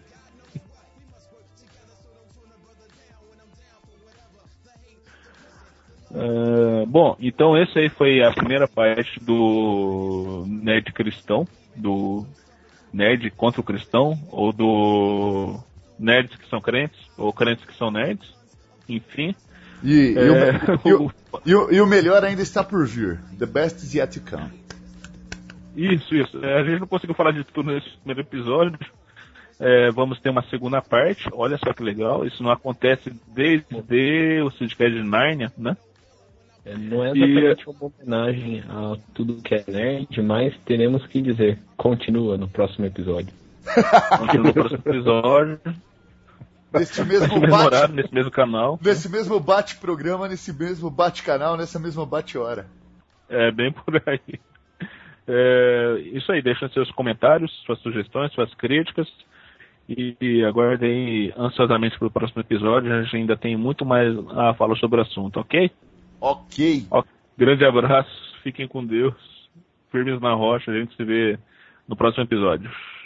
Speaker 1: Uh, bom, então esse aí foi a primeira parte do Nerd Cristão, do Nerd contra o Cristão, ou do Nerds que são crentes, ou crentes que são nerds, enfim.
Speaker 5: E,
Speaker 1: é,
Speaker 5: e, o, e, o, e, o, e o melhor ainda está por vir. The best is yet to come. Isso,
Speaker 1: isso. É, a gente não conseguiu falar de tudo nesse primeiro episódio. É, vamos ter uma segunda parte. Olha só que legal. Isso não acontece desde o Sidcast de Nárnia, né?
Speaker 3: É, não é exatamente e... uma homenagem a tudo que é nerd, mas teremos que dizer. Continua no próximo episódio.
Speaker 1: Continua no próximo episódio.
Speaker 5: Nesse mesmo
Speaker 1: bate,
Speaker 5: horário,
Speaker 1: nesse mesmo canal.
Speaker 5: Nesse mesmo bate-programa, nesse mesmo bate-canal, nessa mesma bate-hora.
Speaker 1: É, bem por aí. É, isso aí, deixem seus comentários, suas sugestões, suas críticas. E, e aguardem ansiosamente pelo próximo episódio. A gente ainda tem muito mais a falar sobre o assunto, ok?
Speaker 5: Ok.
Speaker 1: Ó, grande abraço, fiquem com Deus. Firmes na rocha, a gente se vê no próximo episódio.